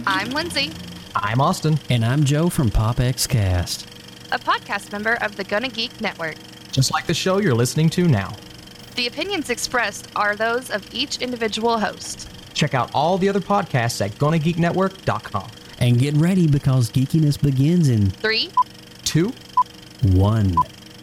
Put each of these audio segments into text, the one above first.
I'm Lindsay, I'm Austin. And I'm Joe from PopXcast, a podcast member of the Gonna Geek Network. Just like the show you're listening to now. The opinions expressed are those of each individual host. Check out all the other podcasts at GonnaGeekNetwork.com. and get ready because geekiness begins in 3, 2, 1.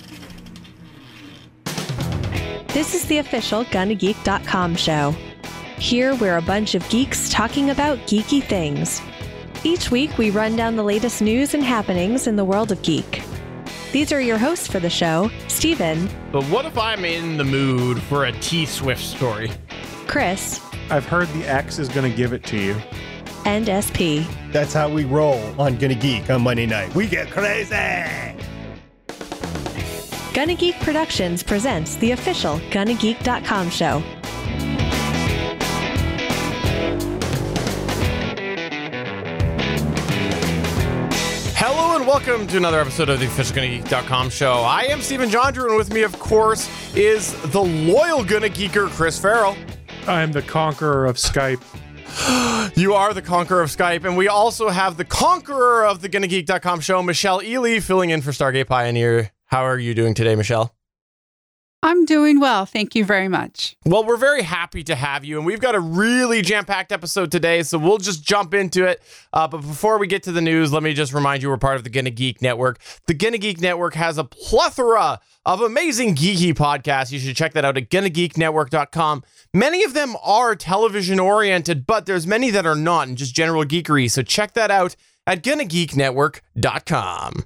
This is the official GonnaGeek.com show. Here we're a bunch of geeks talking about geeky things. Each week we run down the latest news and happenings in the world of geek. These are your hosts for the show, Steven. But what if I'm in the mood for a T-Swift story? Chris. I've heard the X is going to give it to you. And SP. That's how we roll on Gonna Geek on Monday night. We get crazy! Gonna Geek Productions presents the official GonnaGeek.com show. Hello and welcome to another episode of the official GonnaGeek.com show. I am Stephen Jondrew, and with me, of course, is the loyal Gonna Geeker, Chris Farrell. I'm the conqueror of Skype. You are the conqueror of Skype, and we also have the conqueror of the GonnaGeek.com show, Michelle Ely, filling in for Stargate Pioneer. How are you doing today, Michelle? I'm doing well. Thank you very much. Well, we're very happy to have you, and we've got a really jam-packed episode today, so we'll just jump into it. But before we get to the news, let me just remind you we're part of the Gonna Geek Network. The Gonna Geek Network has a plethora of amazing geeky podcasts. You should check that out at GonnaGeekNetwork.com. Many of them are television-oriented, but there's many that are not, and just general geekery, so check that out at GonnaGeekNetwork.com.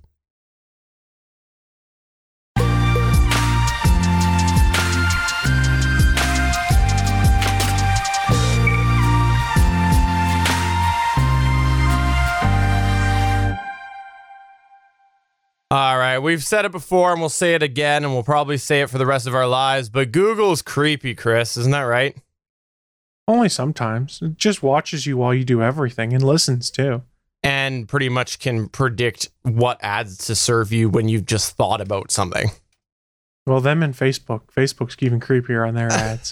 All right, we've said it before and we'll say it again and we'll probably say it for the rest of our lives, but Google's creepy, Chris, isn't that right? Only sometimes. It just watches you while you do everything and listens too. And pretty much can predict what ads to serve you when you've just thought about something. Well, them and Facebook. Facebook's even creepier on their ads.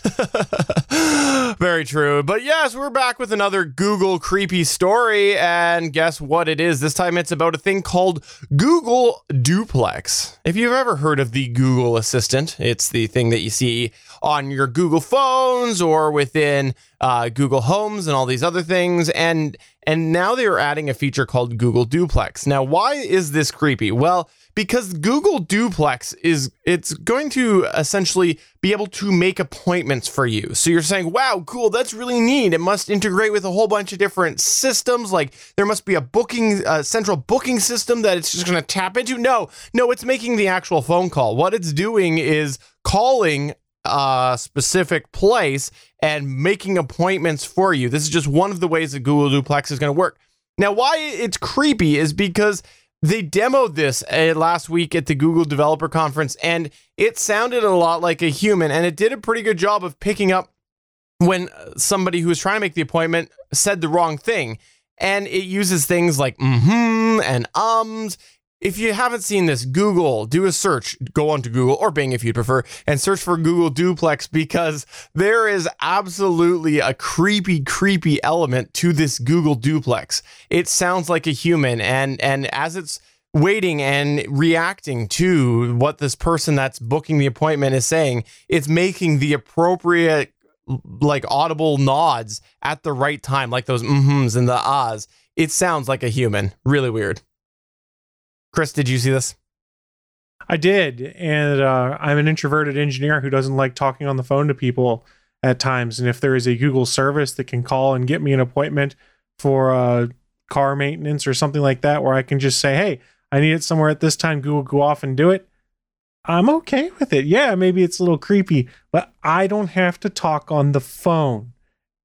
Very true. But yes, we're back with another Google creepy story. And guess what it is? This time it's about a thing called Google Duplex. If you've ever heard of the Google Assistant, it's the thing that you see on your Google phones or within Google Homes and all these other things. And now they are adding a feature called Google Duplex. Now, why is this creepy? Well, because Google Duplex it's going to essentially be able to make appointments for you. So you're saying, wow, cool, that's really neat. It must integrate with a whole bunch of different systems. Like there must be a central booking system that it's just going to tap into. No, it's making the actual phone call. What it's doing is calling a specific place and making appointments for you. This is just one of the ways that Google Duplex is going to work. Now, why it's creepy is because they demoed this last week at the Google Developer Conference, and it sounded a lot like a human, and it did a pretty good job of picking up when somebody who was trying to make the appointment said the wrong thing. And it uses things like and ums. If you haven't seen this, Google, do a search, go onto Google or Bing if you prefer, and search for Google Duplex, because there is absolutely a creepy element to this Google Duplex. It sounds like a human, and as it's waiting and reacting to what this person that's booking the appointment is saying, it's making the appropriate like audible nods at the right time, like those mm-hms and the ahs. It sounds like a human. Really weird. Chris, did you see this? I did, and I'm an introverted engineer who doesn't like talking on the phone to people at times, and if there is a Google service that can call and get me an appointment for car maintenance or something like that, where I can just say, hey, I need it somewhere at this time, Google, go off and do it, I'm okay with it. Yeah, maybe it's a little creepy, but I don't have to talk on the phone.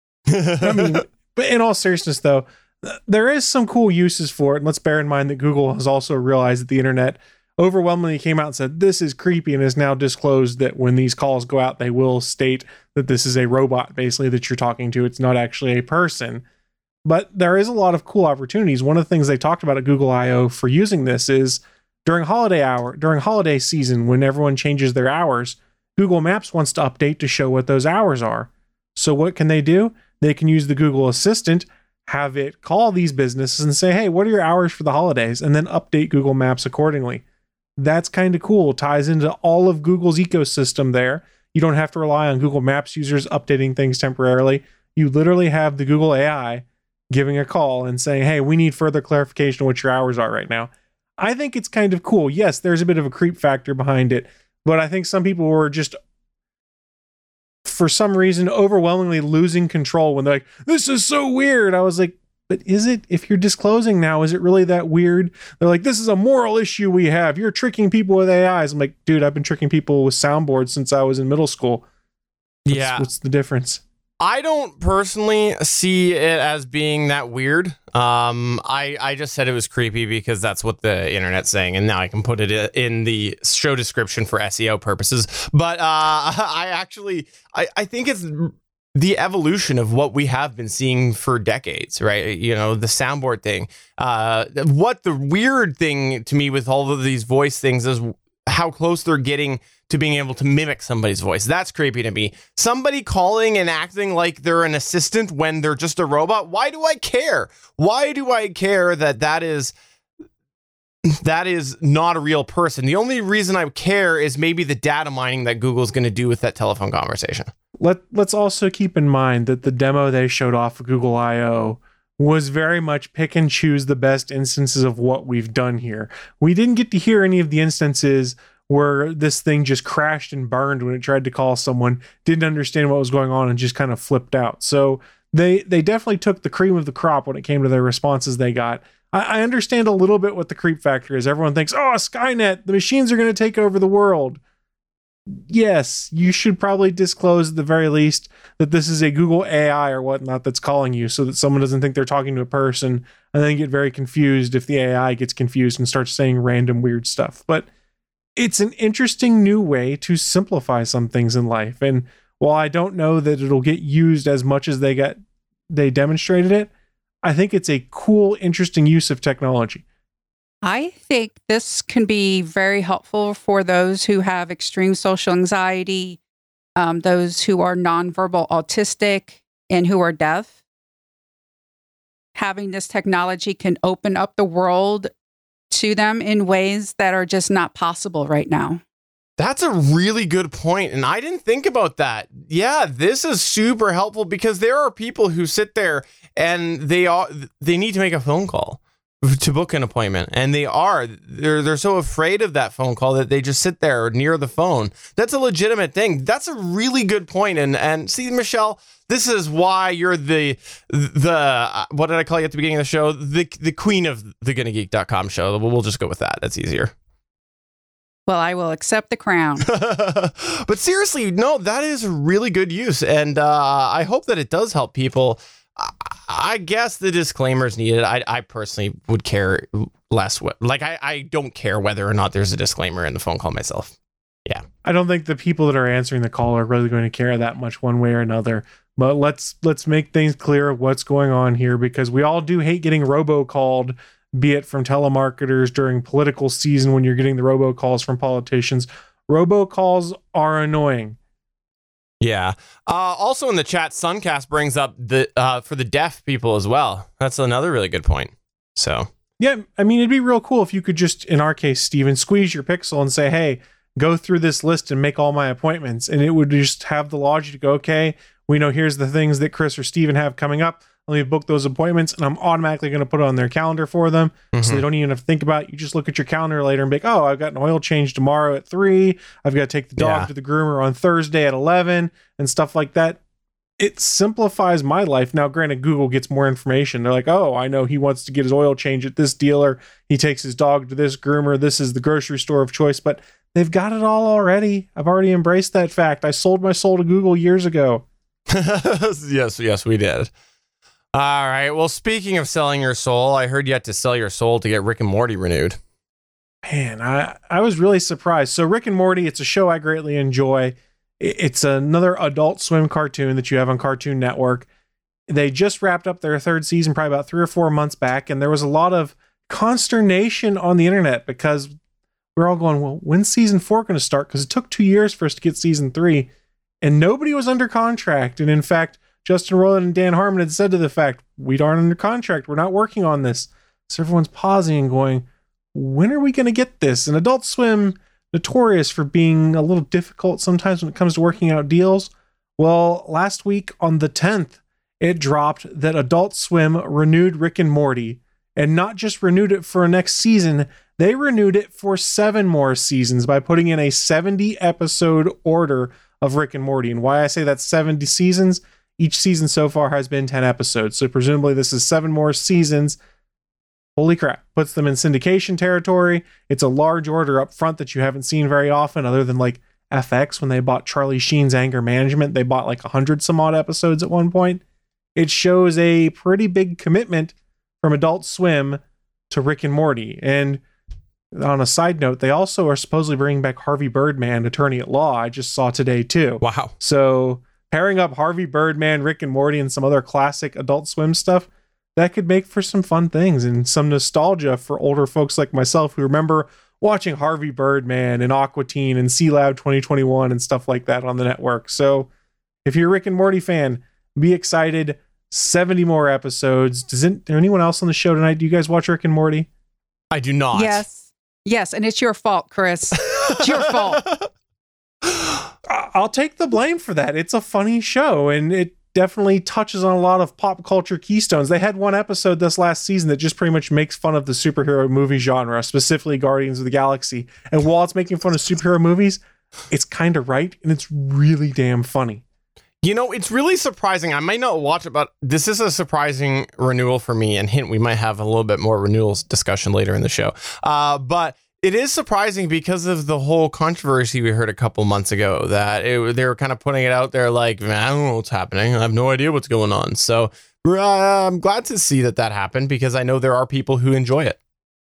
I mean, but in all seriousness, though, there is some cool uses for it. And let's bear in mind that Google has also realized that the internet overwhelmingly came out and said, this is creepy, and has now disclosed that when these calls go out, they will state that this is a robot, basically, that you're talking to. It's not actually a person. But there is a lot of cool opportunities. One of the things they talked about at Google I/O for using this is during holiday season, when everyone changes their hours, Google Maps wants to update to show what those hours are. So what can they do? They can use the Google Assistant, have it call these businesses and say, hey, what are your hours for the holidays? And then update Google Maps accordingly. That's kind of cool. Ties into all of Google's ecosystem there. You don't have to rely on Google Maps users updating things temporarily. You literally have the Google AI giving a call and saying, hey, we need further clarification of what your hours are right now. I think it's kind of cool. Yes, there's a bit of a creep factor behind it, but I think some people were just, for some reason, overwhelmingly losing control when they're like, this is so weird. I was like, but is it? If you're disclosing now, is it really that weird? They're like, this is a moral issue we have. You're tricking people with AIs. I'm like, dude, I've been tricking people with soundboards since I was in middle school. What's the difference? I don't personally see it as being that weird. I just said it was creepy because that's what the internet's saying, and now I can put it in the show description for SEO purposes. But I think it's the evolution of what we have been seeing for decades, right? You know, the soundboard thing. What the weird thing to me with all of these voice things is how close they're getting to being able to mimic somebody's voice. That's creepy to me. Somebody calling and acting like they're an assistant when they're just a robot. Why do I care? Why do I care that is not a real person? The only reason I care is maybe the data mining that Google's going to do with that telephone conversation. Let's also keep in mind that the demo they showed off of Google I/O was very much pick and choose the best instances of what we've done here. We didn't get to hear any of the instances where this thing just crashed and burned when it tried to call someone, didn't understand what was going on, and just kind of flipped out. So they definitely took the cream of the crop when it came to their responses they got. I understand a little bit what the creep factor is. Everyone thinks, oh, Skynet, the machines are going to take over the world. Yes, you should probably disclose at the very least that this is a Google AI or whatnot that's calling you, so that someone doesn't think they're talking to a person and then get very confused if the AI gets confused and starts saying random weird stuff. But it's an interesting new way to simplify some things in life. And while I don't know that it'll get used as much as they demonstrated it, I think it's a cool, interesting use of technology. I think this can be very helpful for those who have extreme social anxiety, those who are nonverbal autistic, and who are deaf. Having this technology can open up the world to them in ways that are just not possible right now. That's a really good point, and I didn't think about that. Yeah, this is super helpful because there are people who sit there and they need to make a phone call to book an appointment, and they're so afraid of that phone call that they just sit there near the phone. That's a legitimate thing. That's a really good point. And see, Michelle, this is why you're the what did I call you at the beginning of the show? The queen of the GonnaGeek.com show. We'll just go with that. That's easier. Well, I will accept the crown. But seriously, no, that is a really good use, and I hope that it does help people. I guess the disclaimer is needed. I personally would care less. I don't care whether or not there's a disclaimer in the phone call myself. Yeah. I don't think the people that are answering the call are really going to care that much one way or another. But let's make things clear of what's going on here, because we all do hate getting robocalled, be it from telemarketers during political season when you're getting the robocalls from politicians. Robocalls are annoying. Yeah. Also in the chat, Suncast brings up the for the deaf people as well. That's another really good point. So yeah, I mean, it'd be real cool if you could just, in our case, Steven, squeeze your pixel and say, hey, go through this list and make all my appointments. And it would just have the logic to go, okay, we know here's the things that Chris or Steven have coming up. Let me book those appointments, and I'm automatically going to put it on their calendar for them. Mm-hmm. So they don't even have to think about it. You just look at your calendar later and be like, oh, I've got an oil change tomorrow at 3. I've got to take the dog to the groomer on Thursday at 11 and stuff like that. It simplifies my life. Now, granted, Google gets more information. They're like, oh, I know he wants to get his oil change at this dealer. He takes his dog to this groomer. This is the grocery store of choice. But they've got it all already. I've already embraced that fact. I sold my soul to Google years ago. Yes, we did. All right. Well, speaking of selling your soul, I heard you had to sell your soul to get Rick and Morty renewed. Man, I was really surprised. So Rick and Morty, it's a show I greatly enjoy. It's another Adult Swim cartoon that you have on Cartoon Network. They just wrapped up their 3rd season probably about 3 or 4 months back, and there was a lot of consternation on the internet because we're all going, well, when's season 4 going to start? Because it took 2 years for us to get season 3, and nobody was under contract. And in fact, Justin Roiland and Dan Harmon had said to the fact, we aren't under contract. We're not working on this. So everyone's pausing and going, when are we going to get this? And Adult Swim, notorious for being a little difficult sometimes when it comes to working out deals. Well, last week on the 10th, it dropped that Adult Swim renewed Rick and Morty, and not just renewed it for a next season, they renewed it for 7 more seasons by putting in a 70 episode order of Rick and Morty. And why I say that's 70 seasons, each season so far has been 10 episodes. So presumably this is 7 more seasons. Holy crap. Puts them in syndication territory. It's a large order up front that you haven't seen very often, other than like FX when they bought Charlie Sheen's Anger Management. They bought like 100 some odd episodes at one point. It shows a pretty big commitment from Adult Swim to Rick and Morty. And on a side note, they also are supposedly bringing back Harvey Birdman, Attorney at Law. I just saw today too. Wow. So pairing up Harvey Birdman, Rick and Morty, and some other classic Adult Swim stuff, that could make for some fun things and some nostalgia for older folks like myself who remember watching Harvey Birdman and Aqua Teen and C-Lab 2021 and stuff like that on the network. So if you're a Rick and Morty fan, be excited. 70 more episodes. Does anyone else on the show tonight? Do you guys watch Rick and Morty? I do not. Yes, and it's your fault, Chris. It's your fault. I'll take the blame for that. It's a funny show, and it definitely touches on a lot of pop culture keystones. They had one episode this last season that just pretty much makes fun of the superhero movie genre, specifically Guardians of the Galaxy. And while it's making fun of superhero movies, it's kind of right, and it's really damn funny. You know, it's really surprising. I might not watch it, but this is a surprising renewal for me. And hint, we might have a little bit more renewals discussion later in the show. But it is surprising because of the whole controversy we heard a couple months ago that they were kind of putting it out there like, I don't know what's happening. I have no idea what's going on. So I'm glad to see that happened because I know there are people who enjoy it.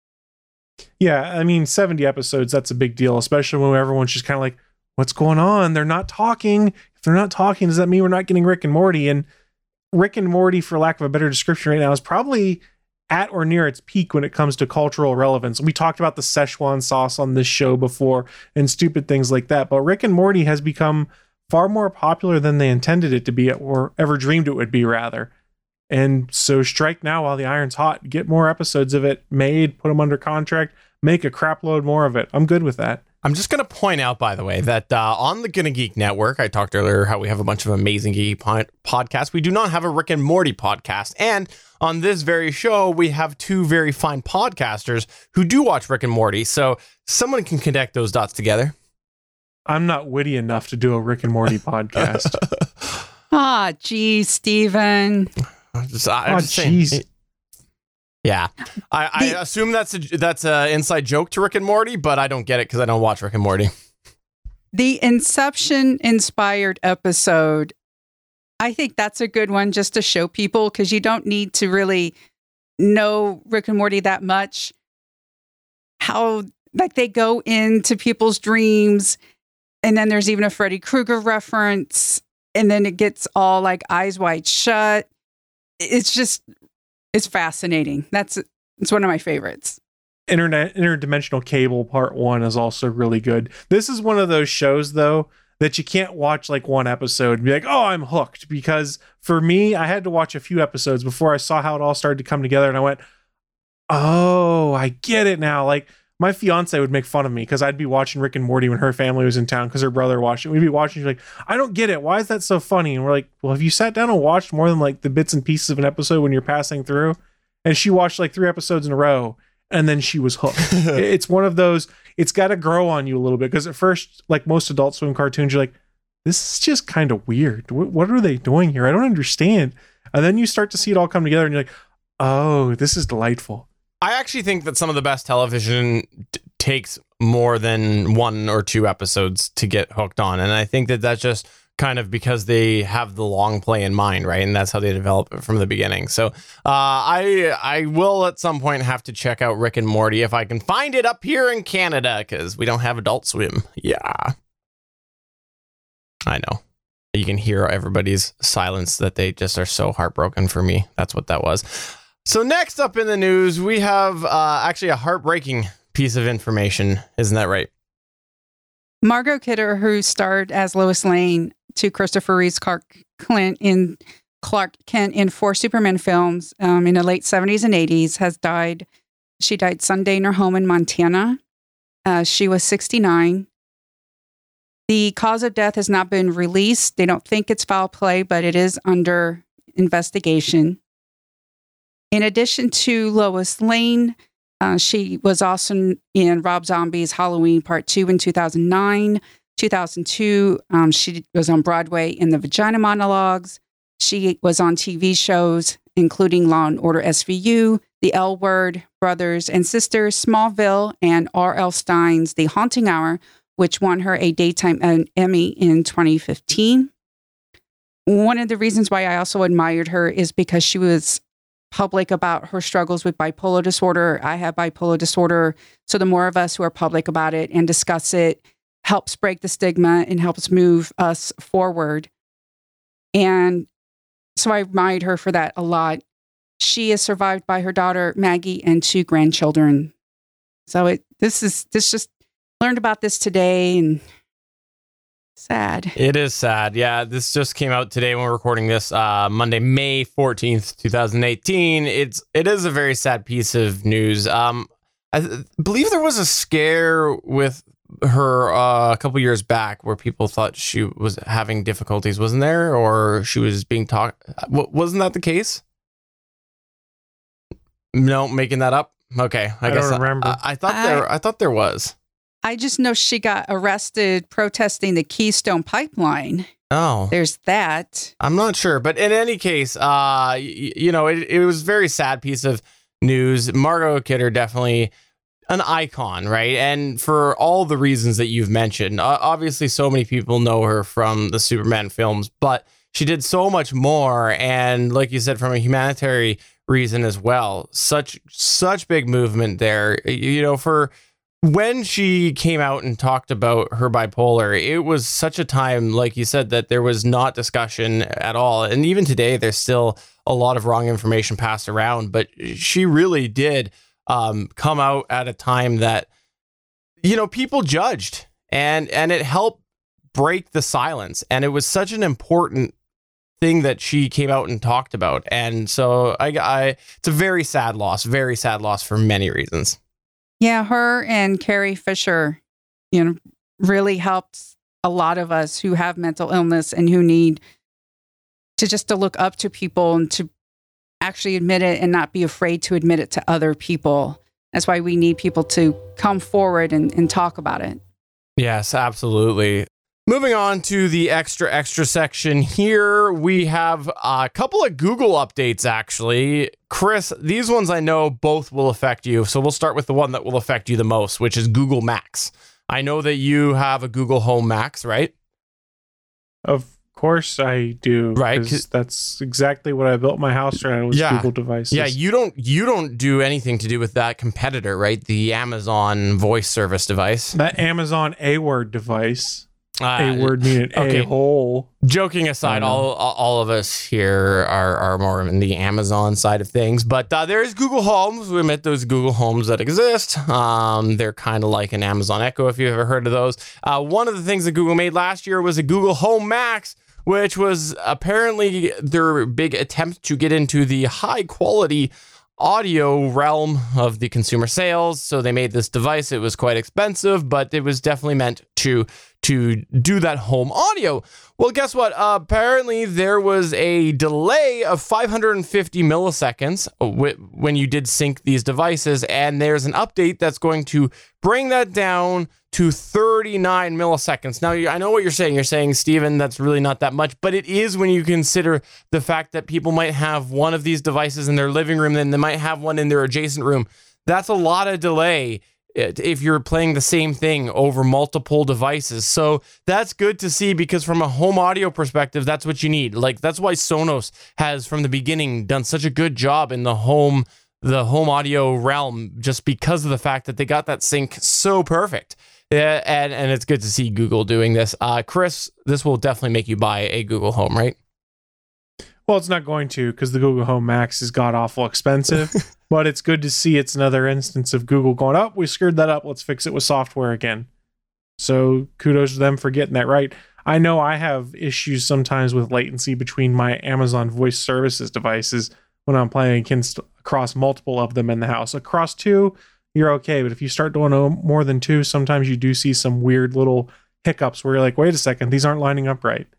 Yeah, I mean, 70 episodes, that's a big deal, especially when everyone's just kind of like, what's going on? They're not talking. If they're not talking, does that mean we're not getting Rick and Morty? And Rick and Morty, for lack of a better description right now, is probably at or near its peak when it comes to cultural relevance. We talked about the Szechuan sauce on this show before and stupid things like that. But Rick and Morty has become far more popular than they intended it to be, or ever dreamed it would be, rather. And so strike now while the iron's hot. Get more episodes of it made, put them under contract, make a crap load more of it. I'm good with that. I'm just going to point out, by the way, that on the Gonna Geek Network, I talked earlier how we have a bunch of amazing geeky podcasts. We do not have a Rick and Morty podcast. And on this very show, we have 2 very fine podcasters who do watch Rick and Morty. So someone can connect those dots together. I'm not witty enough to do a Rick and Morty podcast. Geez, Steven. Jeez. Yeah, I assume that's a inside joke to Rick and Morty, but I don't get it because I don't watch Rick and Morty. The Inception-inspired episode, I think that's a good one just to show people because you don't need to really know Rick and Morty that much. How like they go into people's dreams, and then there's even a Freddy Krueger reference, and then it gets all like Eyes Wide Shut. It's fascinating. It's one of my favorites. Interdimensional Cable Part 1 is also really good. This is one of those shows, though, that you can't watch like one episode and be like, oh, I'm hooked. Because for me, I had to watch a few episodes before I saw how it all started to come together. And I went, oh, I get it now. Like, my fiance would make fun of me because I'd be watching Rick and Morty when her family was in town because her brother watched it. We'd be watching, she's like, I don't get it. Why is that so funny? And we're like, well, have you sat down and watched more than like the bits and pieces of an episode when you're passing through? And she watched like 3 episodes in a row and then she was hooked. It's one of those, it's got to grow on you a little bit because at first, like most Adult Swim cartoons, you're like, this is just kind of weird. What are they doing here? I don't understand. And then you start to see it all come together and you're like, oh, this is delightful. I actually think that some of the best television takes more than 1 or 2 episodes to get hooked on. And I think that that's just kind of because they have the long play in mind, right? And that's how they develop it from the beginning. So I will at some point have to check out Rick and Morty if I can find it up here in Canada because we don't have Adult Swim. Yeah. I know. You can hear everybody's silence that they just are so heartbroken for me. That's what that was. So next up in the news, we have actually a heartbreaking piece of information. Isn't that right? Margot Kidder, who starred as Lois Lane to Christopher Reeve's Clark Kent in Clark Kent in 4 Superman films in the late 70s and 80s, has died. She died Sunday in her home in Montana. She was 69. The cause of death has not been released. They don't think it's foul play, but it is under investigation. In addition to Lois Lane, she was also in Rob Zombie's Halloween Part 2 in 2009. 2002, she was on Broadway in the Vagina Monologues. She was on TV shows, including Law & Order SVU, The L Word, Brothers and Sisters, Smallville, and R.L. Stein's The Haunting Hour, which won her a Daytime Emmy in 2015. One of the reasons why I also admired her is because she was public about her struggles with bipolar disorder. I have bipolar disorder. So the more of us who are public about it and discuss it helps break the stigma and helps move us forward. And so I admired her for that a lot. She is survived by her daughter, Maggie, and 2 grandchildren. So this just learned about this today, and sad. It is sad. Yeah, this just came out today when we're recording this, Monday, May 14th, 2018. It is a very sad piece of news. I believe there was a scare with her a couple years back where people thought she was having difficulties, wasn't there? Or she was being talked. Wasn't that the case? No, making that up. Okay, I guess don't remember. I thought there was. I just know she got arrested protesting the Keystone Pipeline. Oh, there's that. I'm not sure, but in any case, it was a very sad piece of news. Margot Kidder, definitely an icon, right? And for all the reasons that you've mentioned, obviously so many people know her from the Superman films, but she did so much more. And like you said, from a humanitarian reason as well, such big movement there, for when she came out and talked about her bipolar, it was such a time, like you said, that there was not discussion at all. And even today, there's still a lot of wrong information passed around, but she really did come out at a time that, people judged, and it helped break the silence. And it was such an important thing that she came out and talked about. And so it's a very sad loss for many reasons. Yeah, her and Carrie Fisher, really helped a lot of us who have mental illness and who need to look up to people and to actually admit it and not be afraid to admit it to other people. That's why we need people to come forward and talk about it. Yes, absolutely. Moving on to the extra section here, we have a couple of Google updates, actually. Chris, these ones I know both will affect you, so we'll start with the one that will affect you the most, which is Google Max. I know that you have a Google Home Max, right? Of course I do, right? Because that's exactly what I built my house around, was Google devices. Yeah, you don't do anything to do with that competitor, right? The Amazon voice service device. That Amazon A-word device. A-word meaning a-hole. Joking aside, all of us here are more in the Amazon side of things, but there's Google Homes. We admit those Google Homes that exist. They're kind of like an Amazon Echo, if you've ever heard of those. One of the things that Google made last year was a Google Home Max, which was apparently their big attempt to get into the high quality audio realm of the consumer sales. So they made this device. It was quite expensive, but it was definitely meant to do that home audio. Well, guess what? Apparently there was a delay of 550 milliseconds when you did sync these devices, and there's an update that's going to bring that down to 39 milliseconds. Now, I know what you're saying. You're saying, Steven, that's really not that much, but it is when you consider the fact that people might have one of these devices in their living room, then they might have one in their adjacent room. That's a lot of delay if you're playing the same thing over multiple devices. So that's good to see, because from a home audio perspective, that's what you need. Like, that's why Sonos has from the beginning done such a good job in the home audio realm, just because of the fact that they got that sync so perfect. And it's good to see Google doing this. Chris, this will definitely make you buy a Google Home, right? Well, it's not going to, because the Google Home Max is god-awful expensive. But it's good to see it's another instance of Google going, oh, we screwed that up. Let's fix it with software again. So kudos to them for getting that right. I know I have issues sometimes with latency between my Amazon Voice Services devices when I'm playing across multiple of them in the house. Across two, you're okay, but if you start doing more than two, sometimes you do see some weird little hiccups where you're like, wait a second, these aren't lining up right.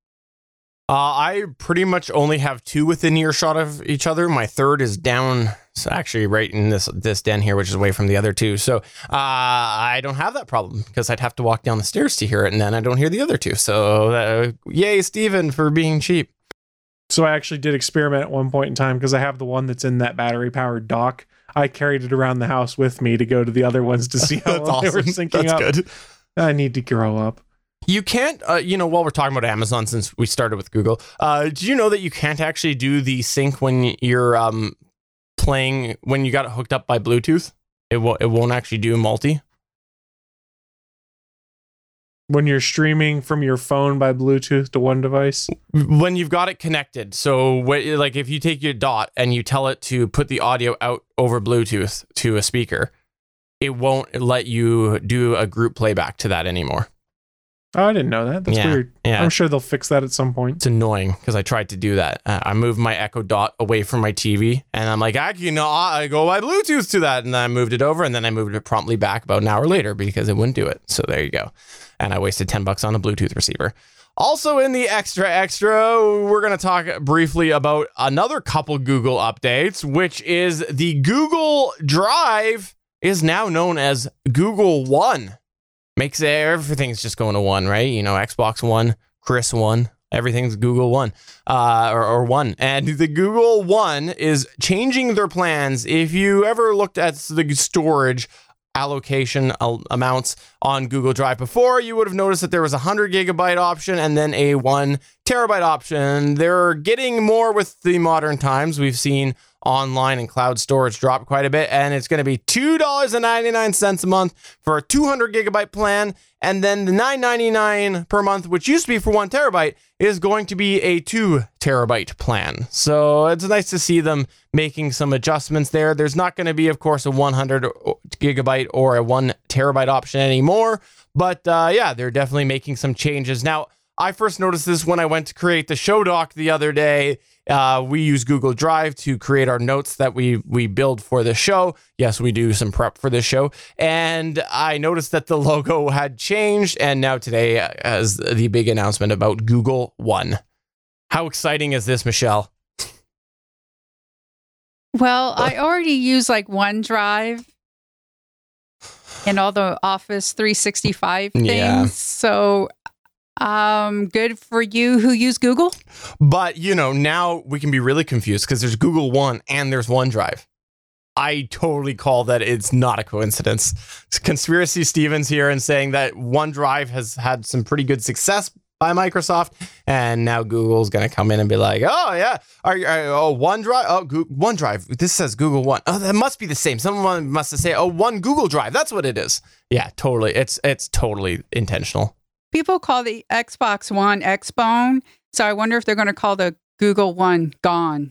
I pretty much only have two within earshot of each other. My third is down, so actually right in this den here, which is away from the other two. So I don't have that problem because I'd have to walk down the stairs to hear it, and then I don't hear the other two. So yay, Steven, for being cheap. So I actually did experiment at one point in time because I have the one that's in that battery-powered dock. I carried it around the house with me to go to the other ones to see how well they were syncing up. That's good. I need to grow up. You can't, while we're talking about Amazon, since we started with Google, do you know that you can't actually do the sync when you're playing, when you got it hooked up by Bluetooth? It won't actually do multi. When you're streaming from your phone by Bluetooth to one device? When you've got it connected. So like if you take your Dot and you tell it to put the audio out over Bluetooth to a speaker, it won't let you do a group playback to that anymore. Oh, I didn't know that. That's weird. Yeah. I'm sure they'll fix that at some point. It's annoying because I tried to do that. I moved my Echo Dot away from my TV, and I'm like, I go by Bluetooth to that, and then I moved it over, and then I moved it promptly back about an hour later because it wouldn't do it. So there you go. And I wasted $10 on a Bluetooth receiver. Also in the extra, we're going to talk briefly about another couple Google updates, which is the Google Drive is now known as Google One. Makes everything's just going to one, right? Xbox One, Chris One, everything's Google One, or One. And the Google One is changing their plans. If you ever looked at the storage allocation amounts on Google Drive before, you would have noticed that there was a 100 gigabyte option and then a 1 terabyte option. They're getting more with the modern times. We've seen online and cloud storage drop quite a bit, and it's going to be $2.99 a month for a 200 gigabyte plan, and then the $9.99 per month, which used to be for 1 terabyte, is going to be a 2 terabyte plan. So it's nice to see them making some adjustments there. There's not going to be, of course, a 100 gigabyte or a 1 terabyte option anymore, but they're definitely making some changes. Now, I first noticed this when I went to create the show doc the other day. We use Google Drive to create our notes that we build for the show. Yes, we do some prep for this show. And I noticed that the logo had changed. And now today has the big announcement about Google One. How exciting is this, Michelle? Well, I already use like OneDrive and all the Office 365 things. Yeah. So good for you who use Google. But, now we can be really confused because there's Google One and there's OneDrive. I totally call that it's not a coincidence. It's Conspiracy Stevens here and saying that OneDrive has had some pretty good success by Microsoft, and now Google's going to come in and be like, oh, yeah, OneDrive, OneDrive, this says Google One. Oh, that must be the same. Someone must have said, one Google Drive. That's what it is. Yeah, totally. It's totally intentional. People call the Xbox One Xbone, so I wonder if they're going to call the Google One Gone.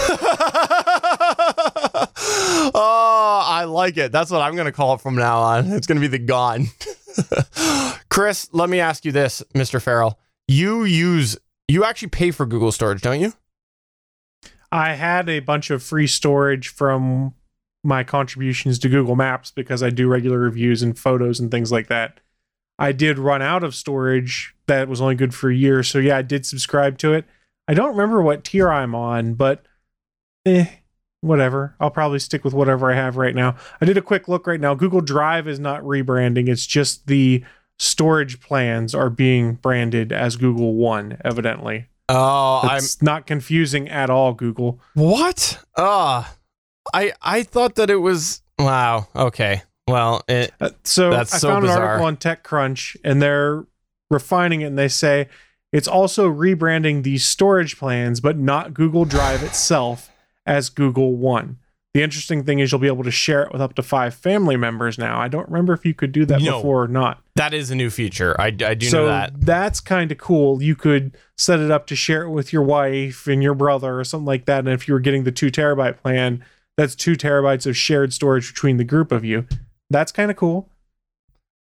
Oh, I like it. That's what I'm going to call it from now on. It's going to be the Gone. Chris, let me ask you this, Mr. Farrell. You actually pay for Google storage, don't you? I had a bunch of free storage from my contributions to Google Maps because I do regular reviews and photos and things like that. I did run out of storage that was only good for a year. So yeah, I did subscribe to it. I don't remember what tier I'm on, but whatever. I'll probably stick with whatever I have right now. I did a quick look right now. Google Drive is not rebranding. It's just the storage plans are being branded as Google One, evidently. Oh, it's not confusing at all, Google. What? I thought that it was... Wow. Okay. Well, so I that's so found bizarre. an article on TechCrunch, and they're refining it, and they say it's also rebranding these storage plans, but not Google Drive itself as Google One. The interesting thing is you'll be able to share it with up to 5 family members now. I don't remember if you could do that before or not. That is a new feature. I do know that. So that's kind of cool. You could set it up to share it with your wife and your brother or something like that. And if you were getting the 2 terabyte plan, that's 2 terabytes of shared storage between the group of you. That's kind of cool.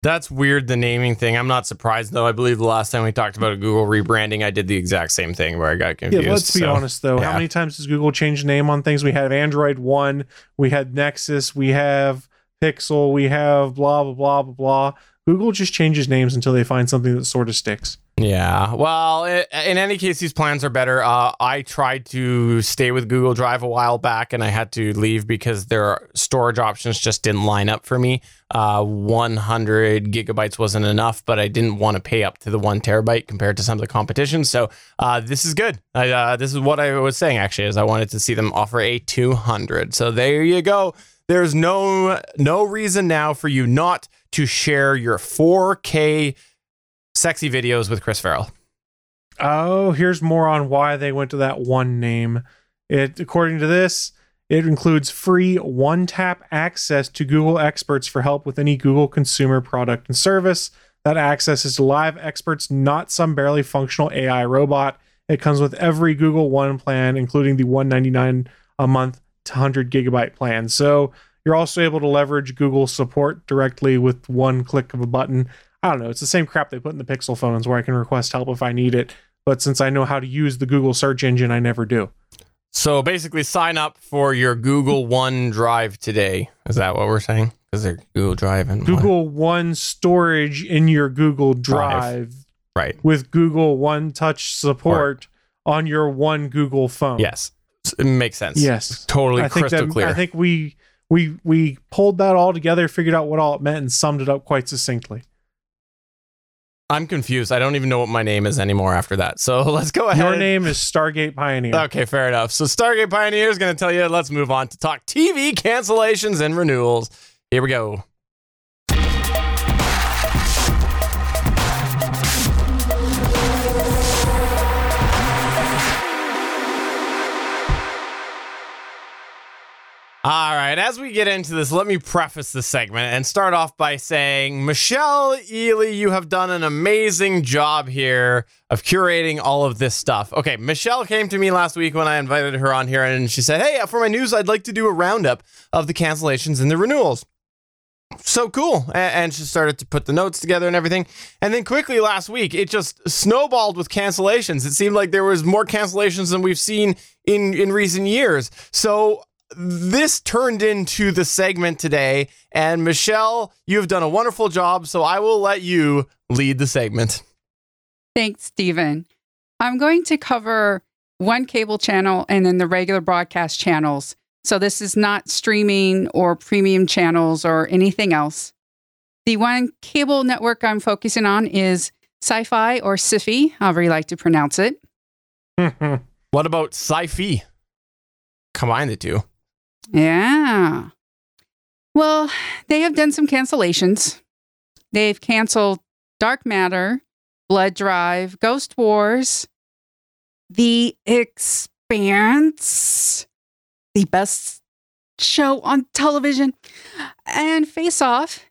That's weird, the naming thing. I'm not surprised, though. I believe the last time we talked about a Google rebranding, I did the exact same thing where I got confused. Yeah, let's be honest, though. yeah. How many times does Google change name on things? We have Android One, we had Nexus, we have Pixel, we have blah, blah, blah, blah, blah. Google just changes names until they find something that sort of sticks. Yeah. Well, in any case, these plans are better. I tried to stay with Google Drive a while back, and I had to leave because their storage options just didn't line up for me. 100 gigabytes wasn't enough, but I didn't want to pay up to the 1 terabyte compared to some of the competition. So this is good. This is what I was saying, actually, is I wanted to see them offer a 200. So there you go. There's no reason now for you not to share your 4K sexy videos with Chris Farrell. Oh, here's more on why they went to that one name. According to this, it includes free one-tap access to Google experts for help with any Google consumer product and service. That access is to live experts, not some barely functional AI robot. It comes with every Google One plan, including the $199 a month to 100 gigabyte plan. So you're also able to leverage Google support directly with one click of a button. I don't know. It's the same crap they put in the Pixel phones where I can request help if I need it. But since I know how to use the Google search engine, I never do. So basically sign up for your Google One Drive today. Is that what we're saying? Because they're Google Drive and Google One storage in your Google Drive. Right. With Google One Touch support on your one Google phone. Yes. It makes sense. Yes. Totally crystal clear. I think we pulled that all together, figured out what all it meant, and summed it up quite succinctly. I'm confused. I don't even know what my name is anymore after that. So let's go ahead. Your name is Stargate Pioneer. Okay, fair enough. So Stargate Pioneer is going to tell you, let's move on to talk TV cancellations and renewals. Here we go. All right, as we get into this, let me preface the segment and start off by saying, Michelle Ely, you have done an amazing job here of curating all of this stuff. Okay, Michelle came to me last week when I invited her on here, and she said, hey, for my news, I'd like to do a roundup of the cancellations and the renewals. So cool. And she started to put the notes together and everything. And then quickly last week, it just snowballed with cancellations. It seemed like there was more cancellations than we've seen in recent years. So this turned into the segment today, and Michelle, you've done a wonderful job, so I will let you lead the segment. Thanks, Stephen. I'm going to cover one cable channel and then the regular broadcast channels. So this is not streaming or premium channels or anything else. The one cable network I'm focusing on is Sci-Fi or Sci-Fi, however you like to pronounce it. What about Sci-Fi? Combine the two. Yeah. Well, they have done some cancellations. They've canceled Dark Matter, Blood Drive, Ghost Wars, The Expanse, the best show on television, and Face Off.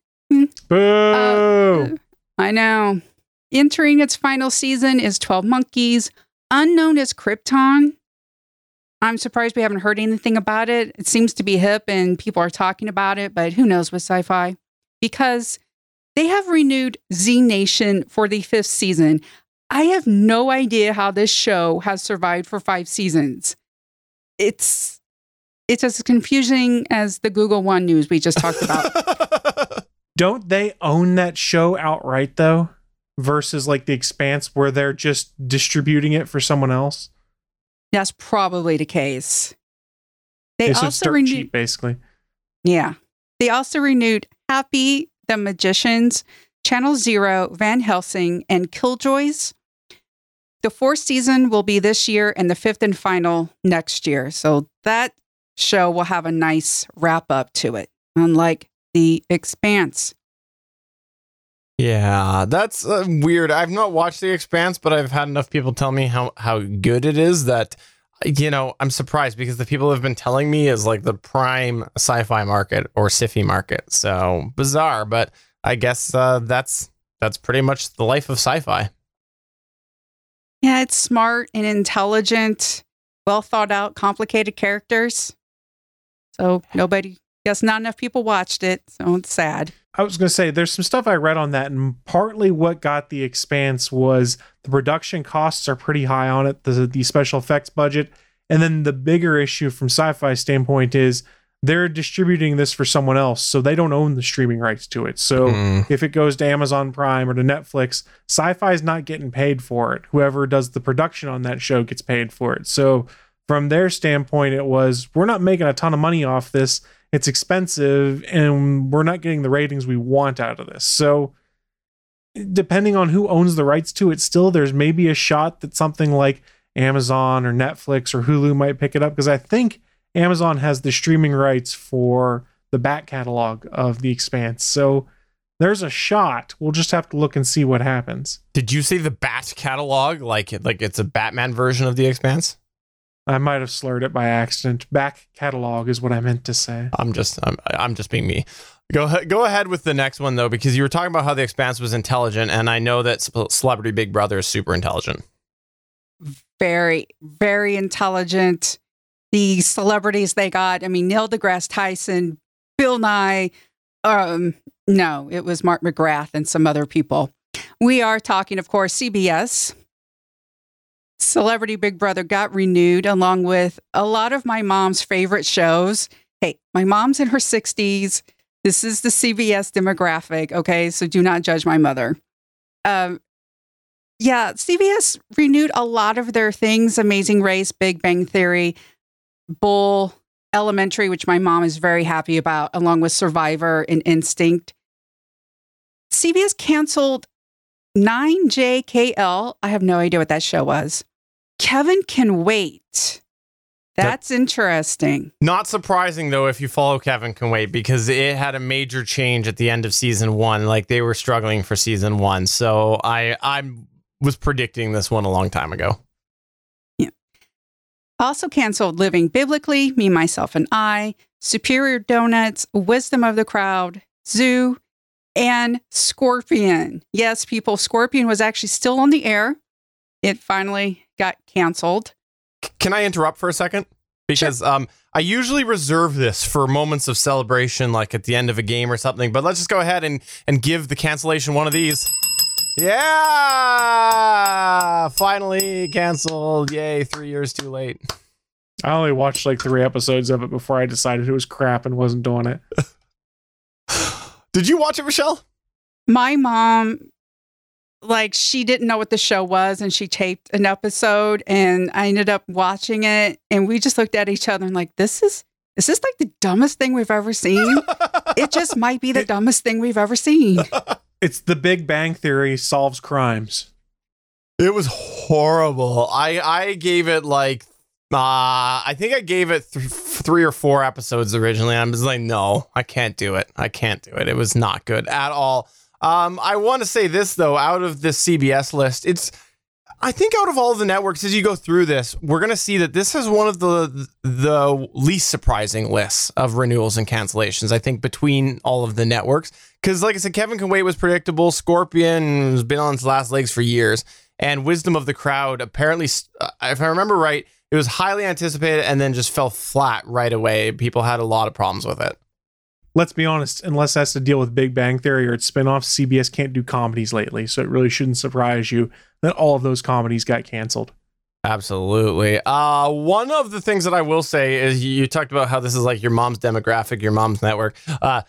Boo! I know. Entering its final season is 12 Monkeys, unknown as Krypton. I'm surprised we haven't heard anything about it. It seems to be hip and people are talking about it, but who knows with Sci-Fi? Because they have renewed Z Nation for the 5th season. I have no idea how this show has survived for 5 seasons. It's as confusing as the Google One news we just talked about. Don't they own that show outright, though? Versus like The Expanse, where they're just distributing it for someone else? That's probably the case. They so also dirt renewed, cheap, basically. Yeah. They also renewed Happy, The Magicians, Channel Zero, Van Helsing, and Killjoys. The 4th season will be this year and the 5th and final next year. So that show will have a nice wrap up to it, unlike The Expanse. Yeah, that's weird. I've not watched The Expanse, but I've had enough people tell me how good it is that, I'm surprised because the people have been telling me is like the prime sci-fi market or sci-fi market. So bizarre, but I guess that's pretty much the life of sci-fi. Yeah, it's smart and intelligent, well thought out, complicated characters. So nobody Guess not enough people watched it, so it's sad. I was going to say, there's some stuff I read on that, and partly what got The Expanse was the production costs are pretty high on it, the special effects budget. And then the bigger issue from Sci-Fi standpoint is they're distributing this for someone else, so they don't own the streaming rights to it. So if it goes to Amazon Prime or to Netflix, Sci-Fi is not getting paid for it. Whoever does the production on that show gets paid for it. So from their standpoint, it was, we're not making a ton of money off this. It's expensive, and we're not getting the ratings we want out of this. So depending on who owns the rights to it, still there's maybe a shot that something like Amazon or Netflix or Hulu might pick it up, because I think Amazon has the streaming rights for the back catalog of The Expanse. So there's a shot. We'll just have to look and see what happens. Did you say the Bat catalog? Like it's a Batman version of The Expanse? I might have slurred it by accident. Back catalog is what I meant to say. I'm just being me. Go ahead with the next one though, because you were talking about how The Expanse was intelligent, and I know that Celebrity Big Brother is super intelligent. Very, very intelligent. The celebrities they got, I mean, Neil deGrasse Tyson, Bill Nye, no, it was Mark McGrath and some other people. We are talking, of course, CBS. Celebrity Big Brother got renewed along with a lot of my mom's favorite shows. Hey, my mom's in her 60s. This is the CBS demographic, okay? So do not judge my mother. Yeah, CBS renewed a lot of their things. Amazing Race, Big Bang Theory, Bull, Elementary, which my mom is very happy about, along with Survivor and Instinct. CBS canceled 9JKL. I have no idea what that show was. Kevin Can Wait. That's interesting. Not surprising, though, if you follow Kevin Can Wait, because it had a major change at the end of season 1. Like, they were struggling for season 1. So I was predicting this one a long time ago. Yeah. Also canceled Living Biblically, Me, Myself, and I, Superior Donuts, Wisdom of the Crowd, Zoo, and Scorpion. Yes, people, Scorpion was actually still on the air. It finally got canceled. Can I interrupt for a second? Because sure. I usually reserve this for moments of celebration, like at the end of a game or something. But let's just go ahead and give the cancellation one of these. Yeah! Finally canceled. Yay, 3 years too late. I only watched like 3 episodes of it before I decided it was crap and wasn't doing it. Did you watch it, Michelle? My mom, like, she didn't know what the show was, and she taped an episode, and I ended up watching it, and we just looked at each other and like, is this like the dumbest thing we've ever seen? It just might be the dumbest thing we've ever seen. It's The Big Bang Theory solves crimes. It was horrible. I gave it like, I think I gave it 3 or 4 episodes originally. I'm just like, no, I can't do it. It was not good at all. I want to say this, though, out of this CBS list, I think out of all of the networks, as you go through this, we're going to see that this is one of the least surprising lists of renewals and cancellations, I think, between all of the networks. Because, like I said, Kevin Can Wait was predictable. Scorpion has been on its last legs for years. And Wisdom of the Crowd, apparently, if I remember right, it was highly anticipated and then just fell flat right away. People had a lot of problems with it. Let's be honest, unless that's to deal with Big Bang Theory or its spinoffs, CBS can't do comedies lately, so it really shouldn't surprise you that all of those comedies got canceled. Absolutely. One of the things that I will say is you talked about how this is like your mom's demographic, your mom's network. I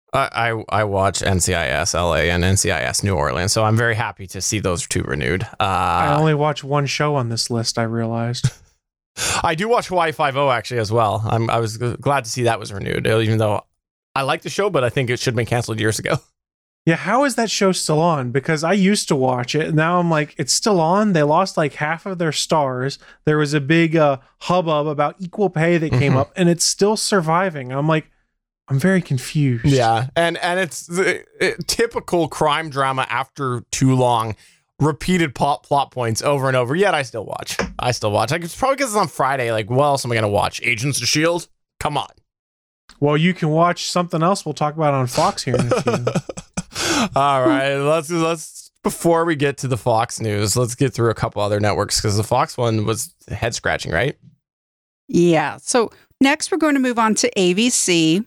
watch NCIS LA and NCIS New Orleans, so I'm very happy to see those 2 renewed. I only watch one show on this list, I realized. I do watch Hawaii Five-0 actually as well. I was glad to see that was renewed, even though I like the show, but I think it should have been canceled years ago. Yeah, how is that show still on? Because I used to watch it, and now I'm like, it's still on? They lost like half of their stars. There was a big hubbub about equal pay that came up, and it's still surviving. I'm like, I'm very confused. Yeah, and it's the typical crime drama after too long. Repeated plot points over and over. Yet I still watch. It's probably because it's on Friday. Like, what else am I going to watch? Agents of S.H.I.E.L.D.? Come on. Well, you can watch something else we'll talk about on Fox here in a few. All right, let's before we get to the Fox news, let's get through a couple other networks, because the Fox one was head scratching, right? Yeah. So next we're going to move on to ABC.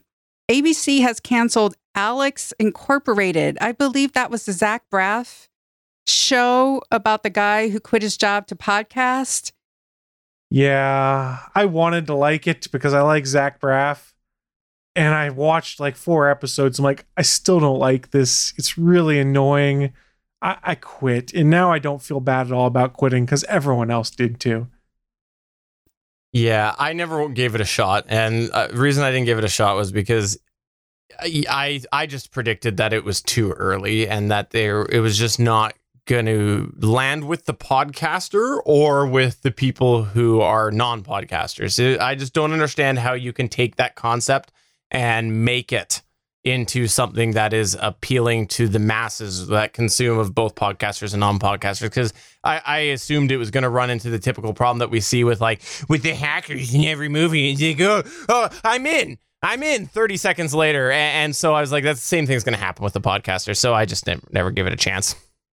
ABC has canceled Alex Incorporated. I believe that was the Zach Braff show about the guy who quit his job to podcast. Yeah, I wanted to like it because I like Zach Braff. And I watched like 4 episodes. I'm like, I still don't like this. It's really annoying. I quit. And now I don't feel bad at all about quitting because everyone else did too. Yeah, I never gave it a shot. And the reason I didn't give it a shot was because I just predicted that it was too early and that it was just not going to land with the podcaster or with the people who are non-podcasters. I just don't understand how you can take that concept and make it into something that is appealing to the masses that consume of both podcasters and non-podcasters. Because I assumed it was going to run into the typical problem that we see with the hackers in every movie. And you go, oh, I'm in 30 seconds later. And so I was like, that's the same thing's going to happen with the podcaster. So I just never give it a chance.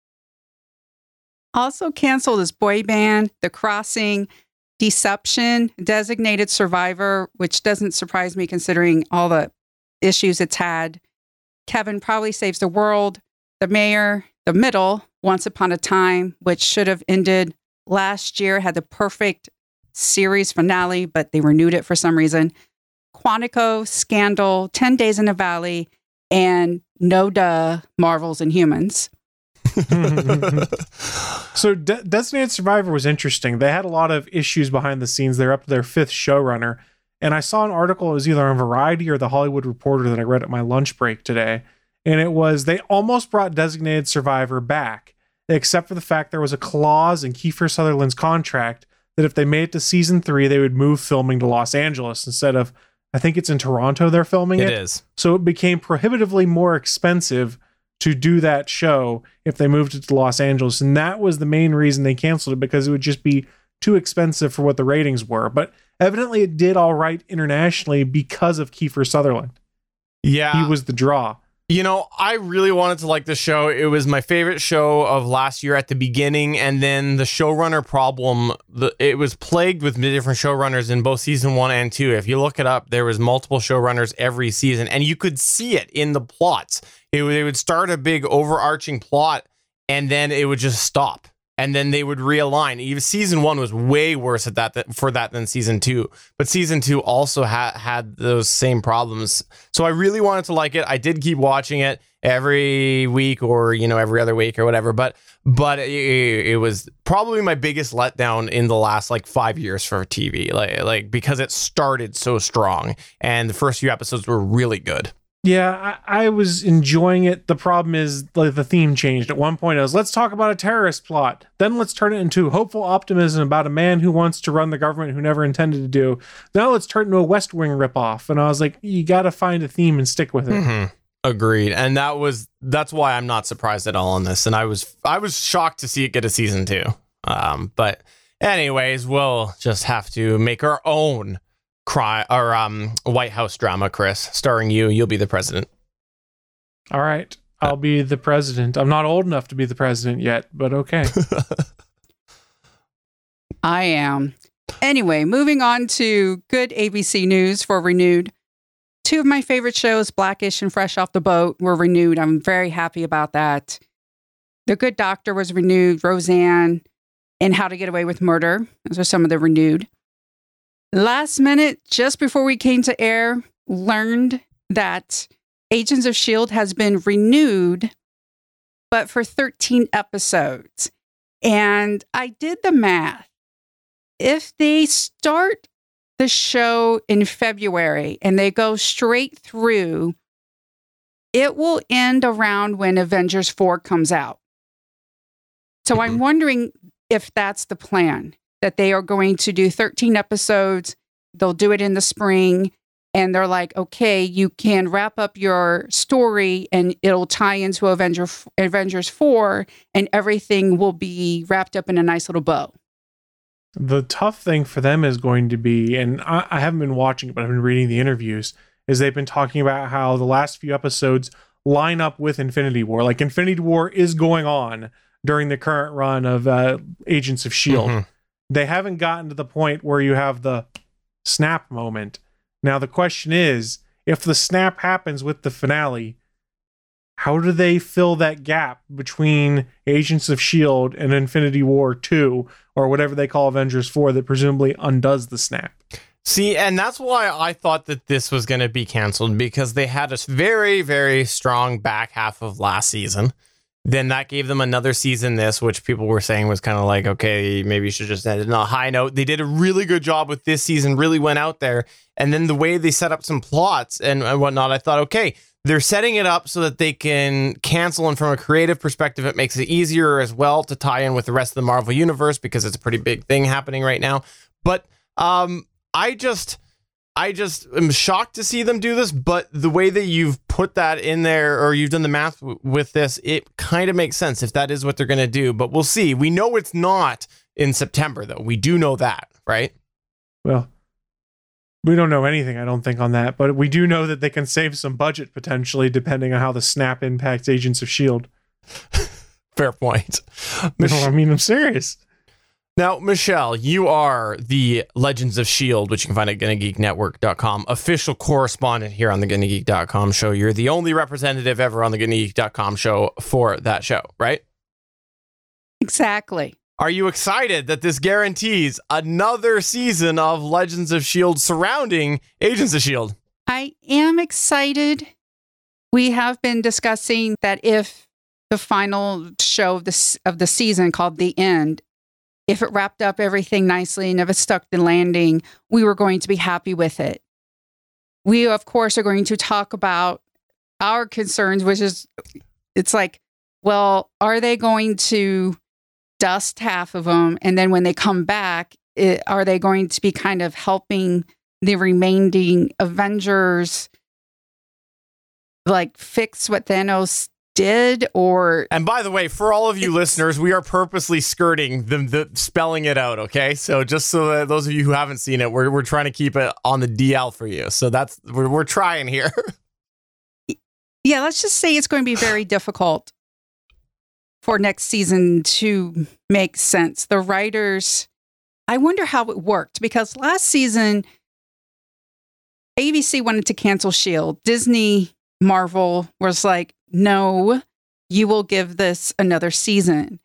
Also canceled is Boy Band, The Crossing, Deception, Designated Survivor, which doesn't surprise me considering all the issues it's had. Kevin Probably Saves the World, The Mayor, The Middle, Once Upon a Time, which should have ended last year, had the perfect series finale, but they renewed it for some reason. Quantico, Scandal, 10 Days in the Valley, and No Duh, Marvels and Humans. So Designated Survivor was interesting. They had a lot of issues behind the scenes. They're up to their 5th showrunner. And I saw an article, it was either on Variety or the Hollywood Reporter that I read at my lunch break today. And it was, they almost brought Designated Survivor back, except for the fact there was a clause in Kiefer Sutherland's contract that if they made it to season 3, they would move filming to Los Angeles instead of, I think it's in Toronto they're filming it. It is. So it became prohibitively more expensive to do that show if they moved it to Los Angeles. And that was the main reason they canceled it, because it would just be too expensive for what the ratings were. But evidently it did all right internationally because of Kiefer Sutherland. Yeah. He was the draw. You know, I really wanted to like the show. It was my favorite show of last year at the beginning, and then the showrunner problem, it was plagued with different showrunners in both season 1 and 2. If you look it up, there was multiple showrunners every season, and you could see it in the plots. They would start a big overarching plot, and then it would just stop. And then they would realign. Even season 1 was way worse at that than season 2. But season 2 also had those same problems. So I really wanted to like it. I did keep watching it every week or, every other week or whatever. But it was probably my biggest letdown in the last 5 years for TV. Like because it started so strong and the first few episodes were really good. Yeah, I was enjoying it. The problem is the theme changed. At one point, I was, let's talk about a terrorist plot. Then let's turn it into hopeful optimism about a man who wants to run the government who never intended to do. Now let's turn it into a West Wing ripoff. And I was like, you got to find a theme and stick with it. Mm-hmm. Agreed. And that's why I'm not surprised at all on this. And I was shocked to see it get a season 2. But anyways, we'll just have to make our own White House drama, Chris, starring you. You'll be the president. All right. I'll be the president. I'm not old enough to be the president yet, but okay. I am. Anyway, moving on to good ABC news for Renewed. 2 of my favorite shows, Blackish and Fresh Off the Boat, were renewed. I'm very happy about that. The Good Doctor was renewed. Roseanne and How to Get Away with Murder. Those are some of the renewed. Last minute, just before we came to air, learned that Agents of S.H.I.E.L.D. has been renewed, but for 13 episodes. And I did the math. If they start the show in February and they go straight through, it will end around when Avengers 4 comes out. So I'm wondering if that's the plan. That they are going to do 13 episodes. They'll do it in the spring. And they're like, okay, you can wrap up your story and it'll tie into Avengers 4 and everything will be wrapped up in a nice little bow. The tough thing for them is going to be, and I haven't been watching it, but I've been reading the interviews, is they've been talking about how the last few episodes line up with Infinity War. Like Infinity War is going on during the current run of Agents of S.H.I.E.L.D. Mm-hmm. They haven't gotten to the point where you have the snap moment. Now, the question is if the snap happens with the finale, how do they fill that gap between Agents of S.H.I.E.L.D. and Infinity War 2, or whatever they call Avengers 4, that presumably undoes the snap? See, and that's why I thought that this was going to be canceled, because they had a very, very strong back half of last season. Then that gave them another season, which people were saying was kind of like, okay, maybe you should just end it on a high note. They did a really good job with this season, really went out there. And then the way they set up some plots and whatnot, I thought, okay, they're setting it up so that they can cancel. And from a creative perspective, it makes it easier as well to tie in with the rest of the Marvel Universe, because it's a pretty big thing happening right now. But I just am shocked to see them do this, but the way that you've put that in there, or you've done the math with this, it kind of makes sense if that is what they're going to do. But we'll see. We know it's not in September, though. We do know that, right? Well, we don't know anything, I don't think, on that. But we do know that they can save some budget, potentially, depending on how the snap impacts Agents of S.H.I.E.L.D. Fair point. No, I mean, I'm serious. Now, Michelle, you are the Legends of S.H.I.E.L.D., which you can find at GonnaGeekNetwork.com, official correspondent here on the GonnaGeek.com show. You're the only representative ever on the GonnaGeek.com show for that show, right? Exactly. Are you excited that this guarantees another season of Legends of S.H.I.E.L.D. surrounding Agents of S.H.I.E.L.D.? I am excited. We have been discussing that if the final show of the season, called The End, if it wrapped up everything nicely and if it stuck the landing, we were going to be happy with it. We, of course, are going to talk about our concerns, which is, it's like, well, are they going to dust half of them? And then when they come back, are they going to be kind of helping the remaining Avengers, like, fix what Thanos did? Or, and by the way, for all of you listeners, we are purposely skirting the spelling it out, okay? So just so that those of you who haven't seen it, we're trying to keep it on the DL for you. So that's we're trying here. Yeah, let's just say it's going to be very difficult for next season to make sense. The writers, I wonder how it worked, because last season ABC wanted to cancel S.H.I.E.L.D. Disney, Marvel was like, no, you will give this another season.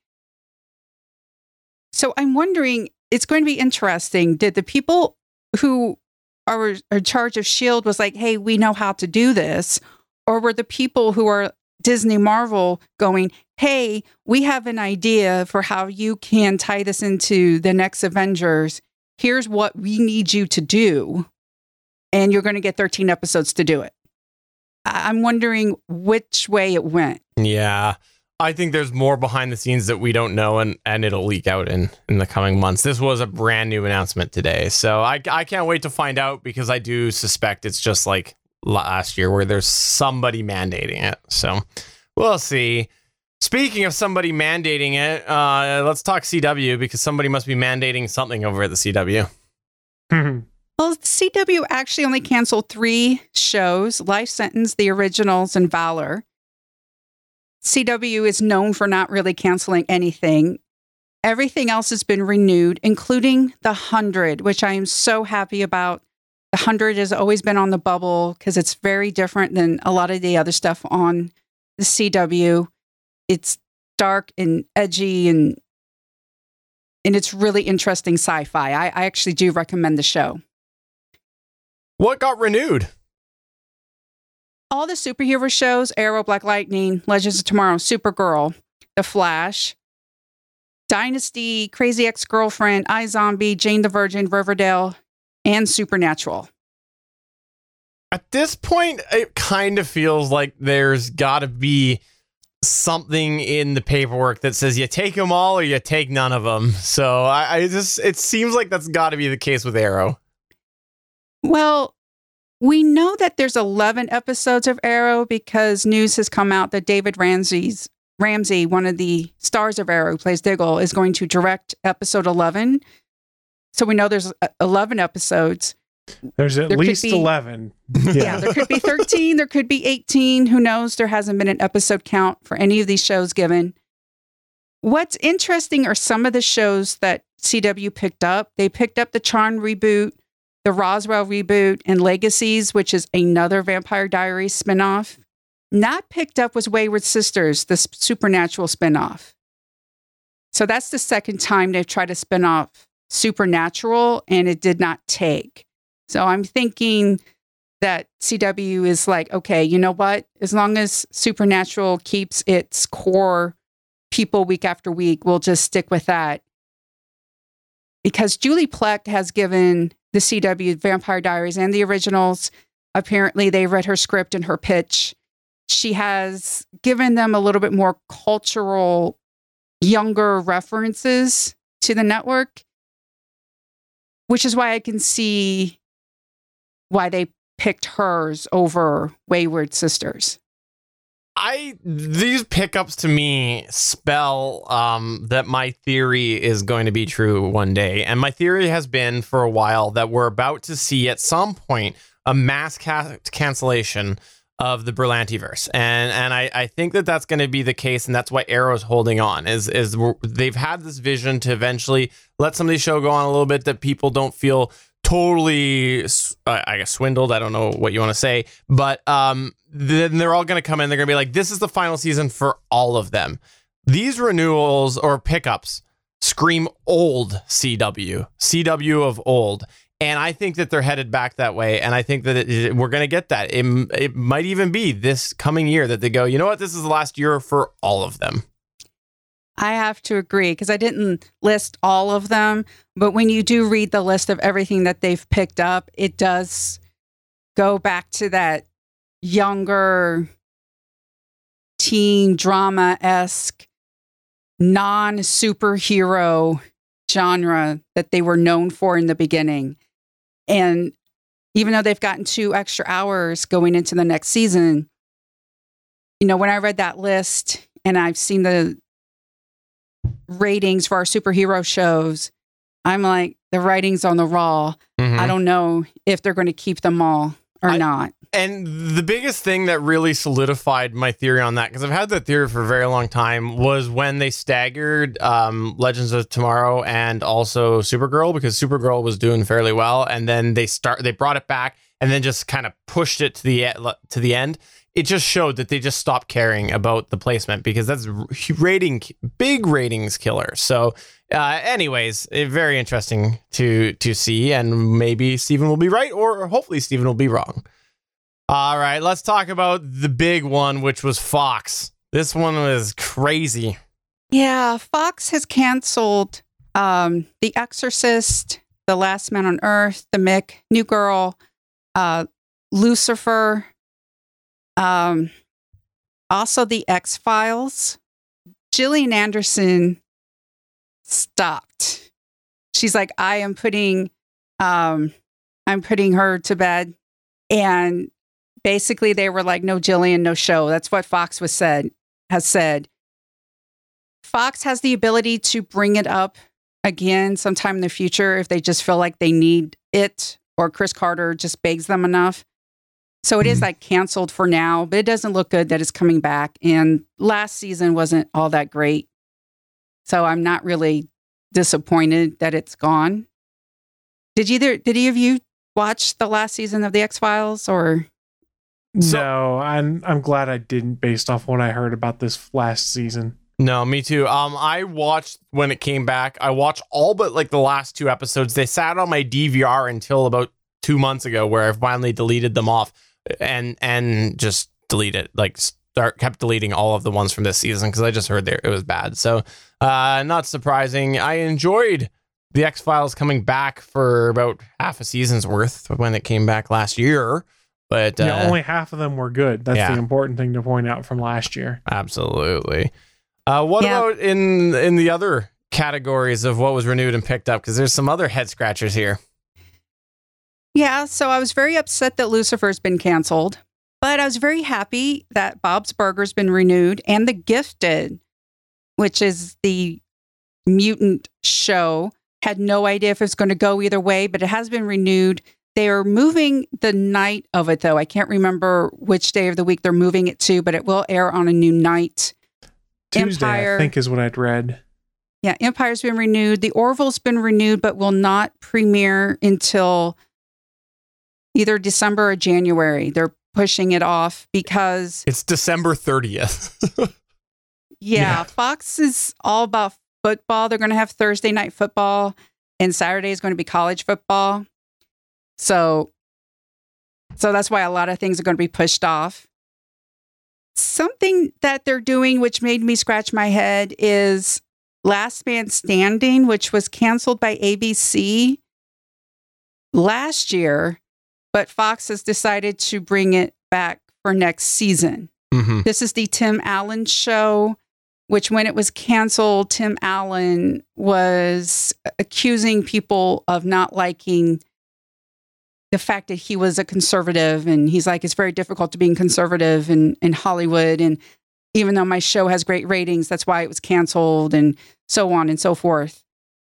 So I'm wondering, it's going to be interesting. Did the people who are in charge of S.H.I.E.L.D. was like, hey, we know how to do this? Or were the people who are Disney, Marvel going, hey, we have an idea for how you can tie this into the next Avengers. Here's what we need you to do. And you're going to get 13 episodes to do it. I'm wondering which way it went. Yeah, I think there's more behind the scenes that we don't know, and it'll leak out in the coming months. This was a brand new announcement today, so I can't wait to find out, because I do suspect it's just like last year where there's somebody mandating it. So we'll see. Speaking of somebody mandating it, let's talk CW, because somebody must be mandating something over at the CW. Well, CW actually only canceled 3 shows: Life Sentence, The Originals, and Valor. CW is known for not really canceling anything. Everything else has been renewed, including The 100, which I am so happy about. The 100 has always been on the bubble because it's very different than a lot of the other stuff on the CW. It's dark and edgy, and it's really interesting sci-fi. I actually do recommend the show. What got renewed? All the superhero shows: Arrow, Black Lightning, Legends of Tomorrow, Supergirl, The Flash, Dynasty, Crazy Ex-Girlfriend, iZombie, Jane the Virgin, Riverdale, and Supernatural. At this point, it kind of feels like there's got to be something in the paperwork that says you take them all or you take none of them. So it seems like that's got to be the case with Arrow. Well, we know that there's 11 episodes of Arrow because news has come out that David Ramsey, one of the stars of Arrow, who plays Diggle, is going to direct episode 11. So we know there's 11 episodes. There's at least 11. Yeah, there could be 13, there could be 18. Who knows? There hasn't been an episode count for any of these shows given. What's interesting are some of the shows that CW picked up. They picked up the Charmed reboot, the Roswell reboot, and Legacies, which is another Vampire Diaries spinoff. Not picked up was Wayward Sisters, the Supernatural spinoff. So that's the second time they've tried to spin off Supernatural, and it did not take. So I'm thinking that CW is like, okay, you know what? As long as Supernatural keeps its core people week after week, we'll just stick with that. Because Julie Plec has given the CW Vampire Diaries and the originals, apparently they read her script and her pitch. She has given them a little bit more cultural, younger references to the network, which is why I can see why they picked hers over Wayward Sisters. These pickups to me spell that my theory is going to be true one day. And my theory has been for a while that we're about to see at some point a mass cancellation of the Berlantiverse. And I think that that's going to be the case. And that's why Arrow's holding on is they've had this vision to eventually let some of these show go on a little bit that people don't feel totally, I guess, swindled. I don't know what you want to say, but then they're all going to come in. They're going to be like, this is the final season for all of them. These renewals or pickups scream old CW of old. And I think that they're headed back that way. And I think that we're going to get that. It might even be this coming year that they go, you know what? This is the last year for all of them. I have to agree because I didn't list all of them. But when you do read the list of everything that they've picked up, it does go back to that younger teen drama-esque non-superhero genre that they were known for in the beginning. And even though they've gotten 2 extra hours going into the next season, you know, when I read that list and I've seen the ratings for our superhero shows, I'm like, the writing's on the wall. Mm-hmm. I don't know if they're going to keep them all or not. And the biggest thing that really solidified my theory on that, because I've had that theory for a very long time, was when they staggered Legends of Tomorrow and also Supergirl, because Supergirl was doing fairly well, and then they brought it back and then just kind of pushed it to the end. It just showed that they just stopped caring about the placement because that's big ratings killer. So, anyways, very interesting to see, and maybe Steven will be right, or hopefully Steven will be wrong. All right, let's talk about the big one, which was Fox. This one was crazy. Yeah, Fox has canceled The Exorcist, The Last Man on Earth, The Mick, New Girl, Lucifer, also The X-Files. Gillian Anderson stopped. She's like, I'm putting her to bed. And basically they were like, no Gillian, no show. That's what Fox has said. Fox has the ability to bring it up again sometime in the future if they just feel like they need it, or Chris Carter just begs them enough. So it is like canceled for now, but it doesn't look good that it's coming back. And last season wasn't all that great. So I'm not really disappointed that it's gone. Did either of you watch the last season of The X-Files, or? No, I'm glad I didn't, based off what I heard about this last season. No, me too. I watched when it came back. I watched all but like the last 2 episodes. They sat on my DVR until about 2 months ago, where I finally deleted them off and just deleted, kept deleting all of the ones from this season because I just heard it was bad. So, not surprising. I enjoyed The X-Files coming back for about half a season's worth when it came back last year. But only half of them were good. That's the important thing to point out from last year. Absolutely. What about in the other categories of what was renewed and picked up? Because there's some other head scratchers here. Yeah, so I was very upset that Lucifer's been canceled, but I was very happy that Bob's Burgers been renewed, and The Gifted, which is the mutant show. Had no idea if it's going to go either way, but it has been renewed. They are moving the night of it, though. I can't remember which day of the week they're moving it to, but it will air on a new night. Tuesday, Empire, I think, is what I'd read. Yeah, Empire's been renewed. The Orville's been renewed, but will not premiere until either December or January. They're pushing it off because It's December 30th. yeah, Fox is all about football. They're going to have Thursday night football, and Saturday is going to be college football. So that's why a lot of things are going to be pushed off. Something that they're doing, which made me scratch my head, is Last Man Standing, which was canceled by ABC last year, but Fox has decided to bring it back for next season. Mm-hmm. This is the Tim Allen show, which when it was canceled, Tim Allen was accusing people of not liking the fact that he was a conservative. And he's like, it's very difficult to be conservative in Hollywood. And even though my show has great ratings, that's why it was canceled, and so on and so forth.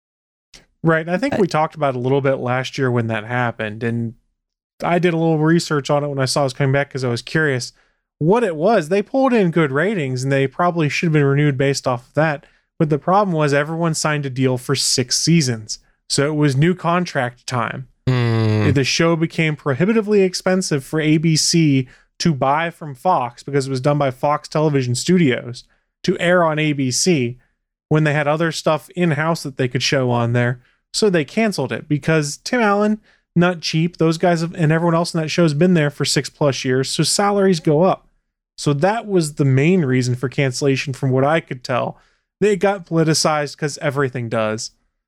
Right. I think we talked about it a little bit last year when that happened. And I did a little research on it when I saw it was coming back because I was curious what it was. They pulled in good ratings and they probably should have been renewed based off of that. But the problem was everyone signed a deal for 6 seasons. So it was new contract time. The show became prohibitively expensive for ABC to buy from Fox because it was done by Fox Television Studios to air on ABC when they had other stuff in-house that they could show on there. So they canceled it because Tim Allen, not cheap. Those guys and everyone else in that show has been there for 6+ years. So salaries go up. So that was the main reason for cancellation from what I could tell. They got politicized because everything does.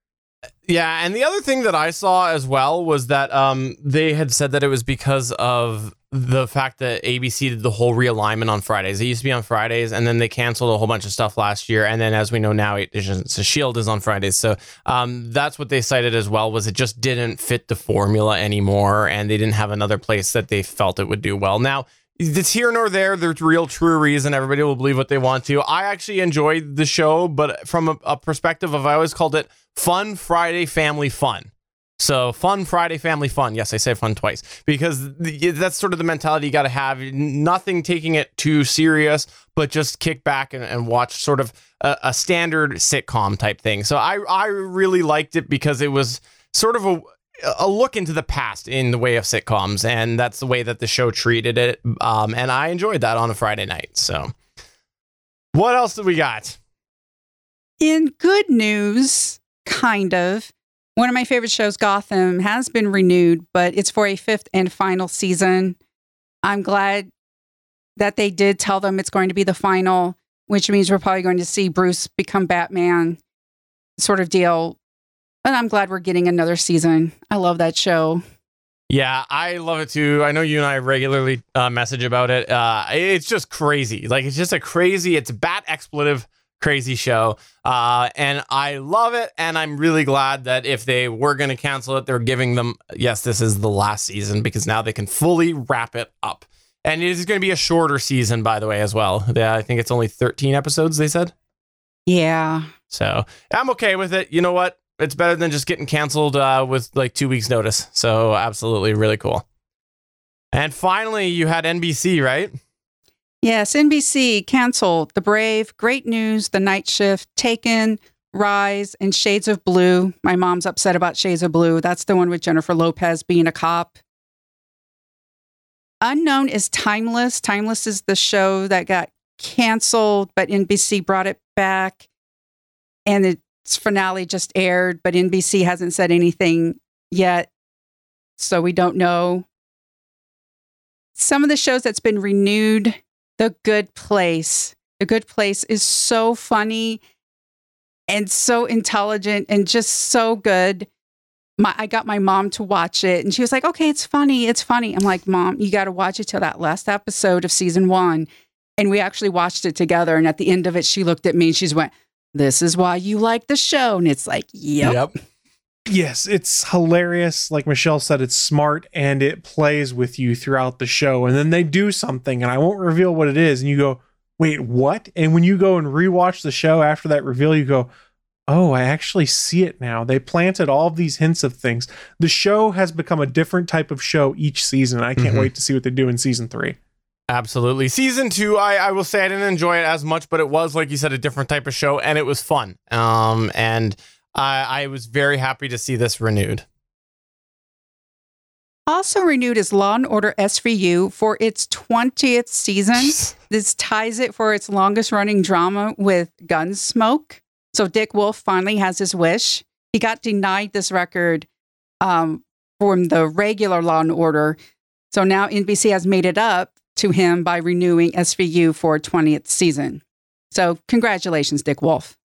Yeah, and the other thing that I saw as well was that they had said that it was because of the fact that ABC did the whole realignment on Fridays. It used to be on Fridays, and then they canceled a whole bunch of stuff last year. And then, as we know now, Agents of S.H.I.E.L.D. is on Fridays. So that's what they cited as well, was it just didn't fit the formula anymore, and they didn't have another place that they felt it would do well. Now, it's here nor there. There's real true reason. Everybody will believe what they want to. I actually enjoyed the show, but from a perspective of, I always called it Fun Friday Family Fun. So Fun Friday Family Fun. Yes, I say fun twice because that's sort of the mentality you got to have. Nothing taking it too serious, but just kick back and watch sort of a standard sitcom type thing. So I really liked it because it was sort of a look into the past in the way of sitcoms, and that's the way that the show treated it. And I enjoyed that on a Friday night. So what else do we got? In good news, kind of, one of my favorite shows, Gotham, has been renewed, but it's for a 5th and final season. I'm glad that they did tell them it's going to be the final, which means we're probably going to see Bruce become Batman sort of deal. And I'm glad we're getting another season. I love that show. Yeah, I love it too. I know you and I regularly message about it. It's just crazy. Like, it's just it's a bat expletive crazy show. And I love it. And I'm really glad that if they were going to cancel it, they're giving them, yes, this is the last season, because now they can fully wrap it up. And it is going to be a shorter season, by the way, as well. Yeah, I think it's only 13 episodes, they said. Yeah. So I'm okay with it. You know what? It's better than just getting canceled with like 2 weeks notice. So absolutely really cool. And finally, you had NBC, right? Yes, NBC canceled The Brave, Great News, The Night Shift, Taken, Rise, and Shades of Blue. My mom's upset about Shades of Blue. That's the one with Jennifer Lopez being a cop. Unknown is Timeless. Timeless is the show that got canceled, but NBC brought it back. And its finale just aired, but NBC hasn't said anything yet, so we don't know. Some of the shows that's been renewed, The Good Place. The Good Place is so funny and so intelligent and just so good. I got my mom to watch it, and she was like, okay, it's funny. It's funny. I'm like, Mom, you got to watch it till that last episode of season 1. And we actually watched it together. And at the end of it, she looked at me and she's went, this is why you like the show. And it's like, yep. Yes, it's hilarious. Like Michelle said, it's smart and it plays with you throughout the show. And then they do something, and I won't reveal what it is. And you go, wait, what? And when you go and rewatch the show after that reveal, you go, oh, I actually see it now. They planted all of these hints of things. The show has become a different type of show each season. I can't wait to see what they do in season 3. Absolutely. Season 2, I will say I didn't enjoy it as much, but it was, like you said, a different type of show, and it was fun. And I was very happy to see this renewed. Also renewed is Law & Order SVU for its 20th season. This ties it for its longest running drama with Gunsmoke. So Dick Wolf finally has his wish. He got denied this record from the regular Law & Order. So now NBC has made it up to him by renewing SVU for 20th season. So congratulations, Dick Wolf.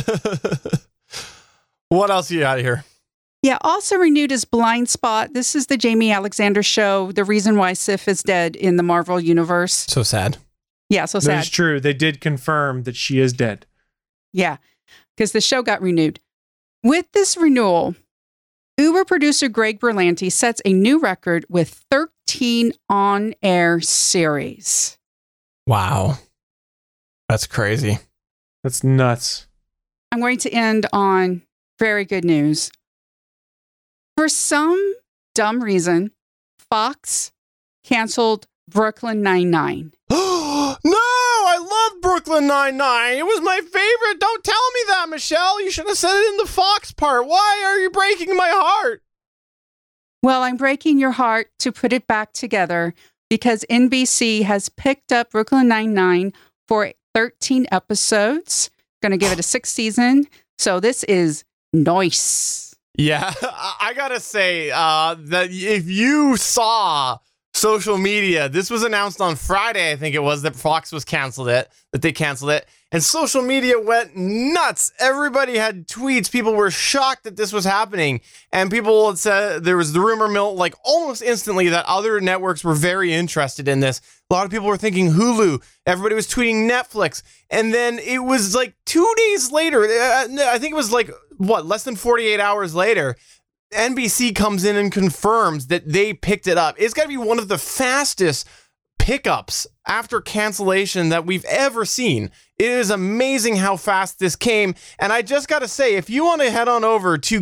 What else you got here? Yeah, also renewed is Blind Spot. This is the Jamie Alexander show, the reason why Sif is dead in the Marvel Universe. So sad. Yeah, so sad. That's true. They did confirm that she is dead. Yeah, because the show got renewed. With this renewal, Uber producer Greg Berlanti sets a new record with 13 on-air series. Wow. That's crazy. That's nuts. I'm going to end on very good news. For some dumb reason, Fox canceled Brooklyn Nine-Nine. No, I love Brooklyn Nine-Nine. It was my favorite. Don't tell me that, Michelle. You should have said it in the Fox part. Why are you breaking my heart? Well, I'm breaking your heart to put it back together because NBC has picked up Brooklyn Nine-Nine for 13 episodes. Going to give it a 6th season. So this is nice. Yeah, I gotta say that if you saw social media, this was announced on Friday, I think it was, that Fox was that they canceled it, and social media went nuts. Everybody had tweets. People were shocked that this was happening, and people had said there was the rumor mill like almost instantly that other networks were very interested in this. A lot of people were thinking Hulu. Everybody was tweeting Netflix, and then it was like 2 days later. I think it was like less than 48 hours later, NBC comes in and confirms that they picked it up. It's got to be one of the fastest pickups after cancellation that we've ever seen. It is amazing how fast this came. And I just got to say, if you want to head on over to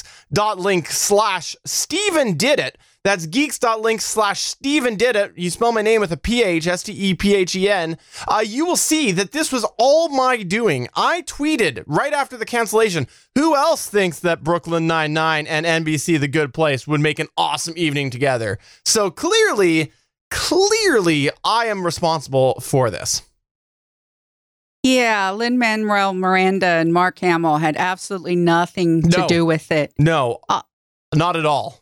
geeks.link/StevenDidIt, that's geeks.link/StevenDidIt. You spell my name with a PH, STEPHEN. You will see that this was all my doing. I tweeted right after the cancellation, who else thinks that Brooklyn Nine-Nine and NBC The Good Place would make an awesome evening together? So clearly, I am responsible for this. Yeah, Lin-Manuel Miranda and Mark Hamill had absolutely nothing to do with it. No, not at all.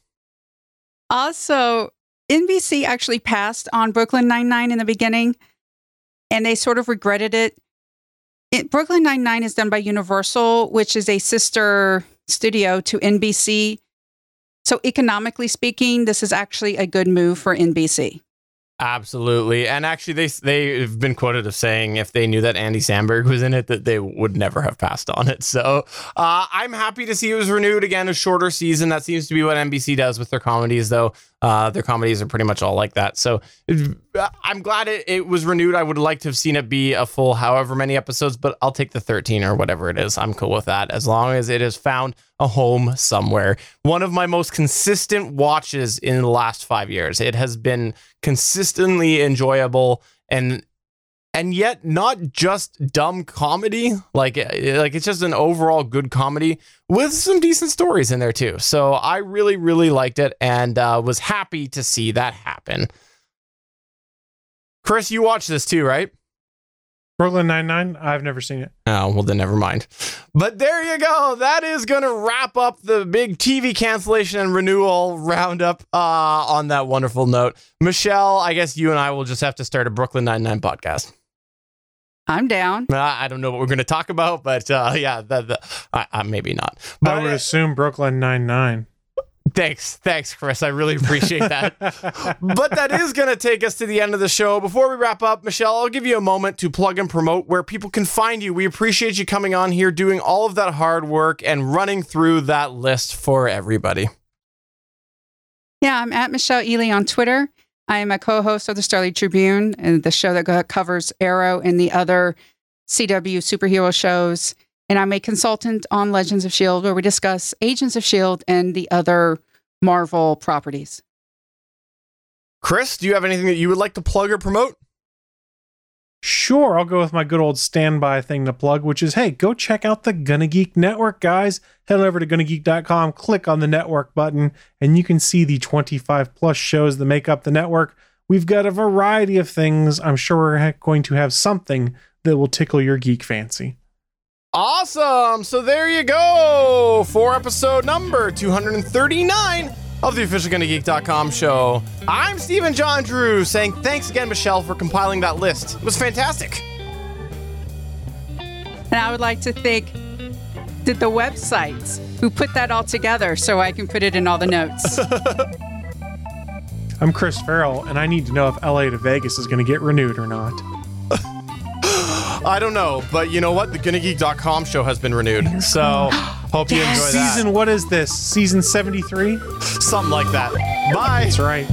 Also, NBC actually passed on Brooklyn Nine-Nine in the beginning, and they sort of regretted it. Brooklyn Nine-Nine is done by Universal, which is a sister studio to NBC. So economically speaking, this is actually a good move for NBC. Absolutely. And actually, they've been quoted of saying if they knew that Andy Samberg was in it, that they would never have passed on it. So I'm happy to see it was renewed again, a shorter season. That seems to be what NBC does with their comedies, though. Their comedies are pretty much all like that. So I'm glad it was renewed. I would like to have seen it be a full however many episodes, but I'll take the 13 or whatever it is. I'm cool with that as long as it has found a home somewhere. One of my most consistent watches in the last 5 years. It has been consistently enjoyable and yet not just dumb comedy. Like it's just an overall good comedy with some decent stories in there too. So I really, really liked it and was happy to see that happen. Chris, you watched this too, right? Brooklyn Nine-Nine? I've never seen it. Oh, well then never mind. But there you go. That is going to wrap up the big TV cancellation and renewal roundup on that wonderful note. Michelle, I guess you and I will just have to start a Brooklyn Nine-Nine podcast. I'm down. I don't know what we're going to talk about, but yeah, maybe not. But I would assume Brooklyn Nine-Nine. Thanks, Chris. I really appreciate that. But that is going to take us to the end of the show. Before we wrap up, Michelle, I'll give you a moment to plug and promote where people can find you. We appreciate you coming on here, doing all of that hard work and running through that list for everybody. Yeah, I'm at Michelle Ely on Twitter. I am a co-host of the Starlight Tribune, and the show that covers Arrow and the other CW superhero shows. And I'm a consultant on Legends of S.H.I.E.L.D., where we discuss Agents of S.H.I.E.L.D. and the other Marvel properties. Chris, do you have anything that you would like to plug or promote? Sure, I'll go with my good old standby thing to plug, which is, hey, go check out the Gonna Geek Network, guys. Head over to GonnaGeek.com, click on the network button, and you can see the 25 plus shows that make up the network. We've got a variety of things. I'm sure we're going to have something that will tickle your geek fancy. Awesome! So there you go for episode number 239 of the official GonnaGeek.com show. I'm Stephen John Drew saying thanks again, Michelle, for compiling that list. It was fantastic. And I would like to thank the websites who put that all together so I can put it in all the notes. I'm Chris Farrell, and I need to know if LA to Vegas is going to get renewed or not. I don't know, but you know what? The GonnaGeek.com show has been renewed, so hope you enjoy that. Season, what is this? Season 73? Something like that. Bye. That's right.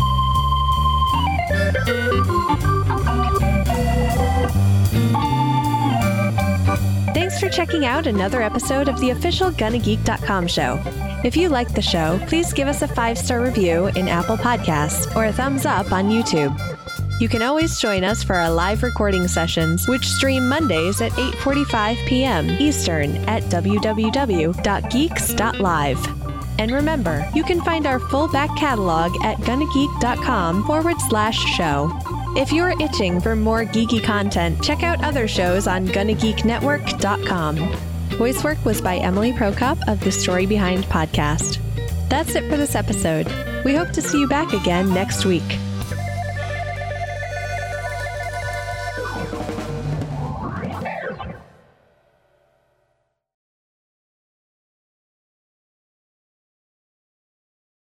Thanks for checking out another episode of the official GonnaGeek.com show. If you like the show, please give us a 5-star review in Apple Podcasts or a thumbs up on YouTube. You can always join us for our live recording sessions, which stream Mondays at 8:45 p.m. Eastern at www.geeks.live. And remember, you can find our full back catalog at GonnaGeek.com/show. If you're itching for more geeky content, check out other shows on GonnaGeekNetwork.com. Voice work was by Emily Prokop of the Story Behind podcast. That's it for this episode. We hope to see you back again next week.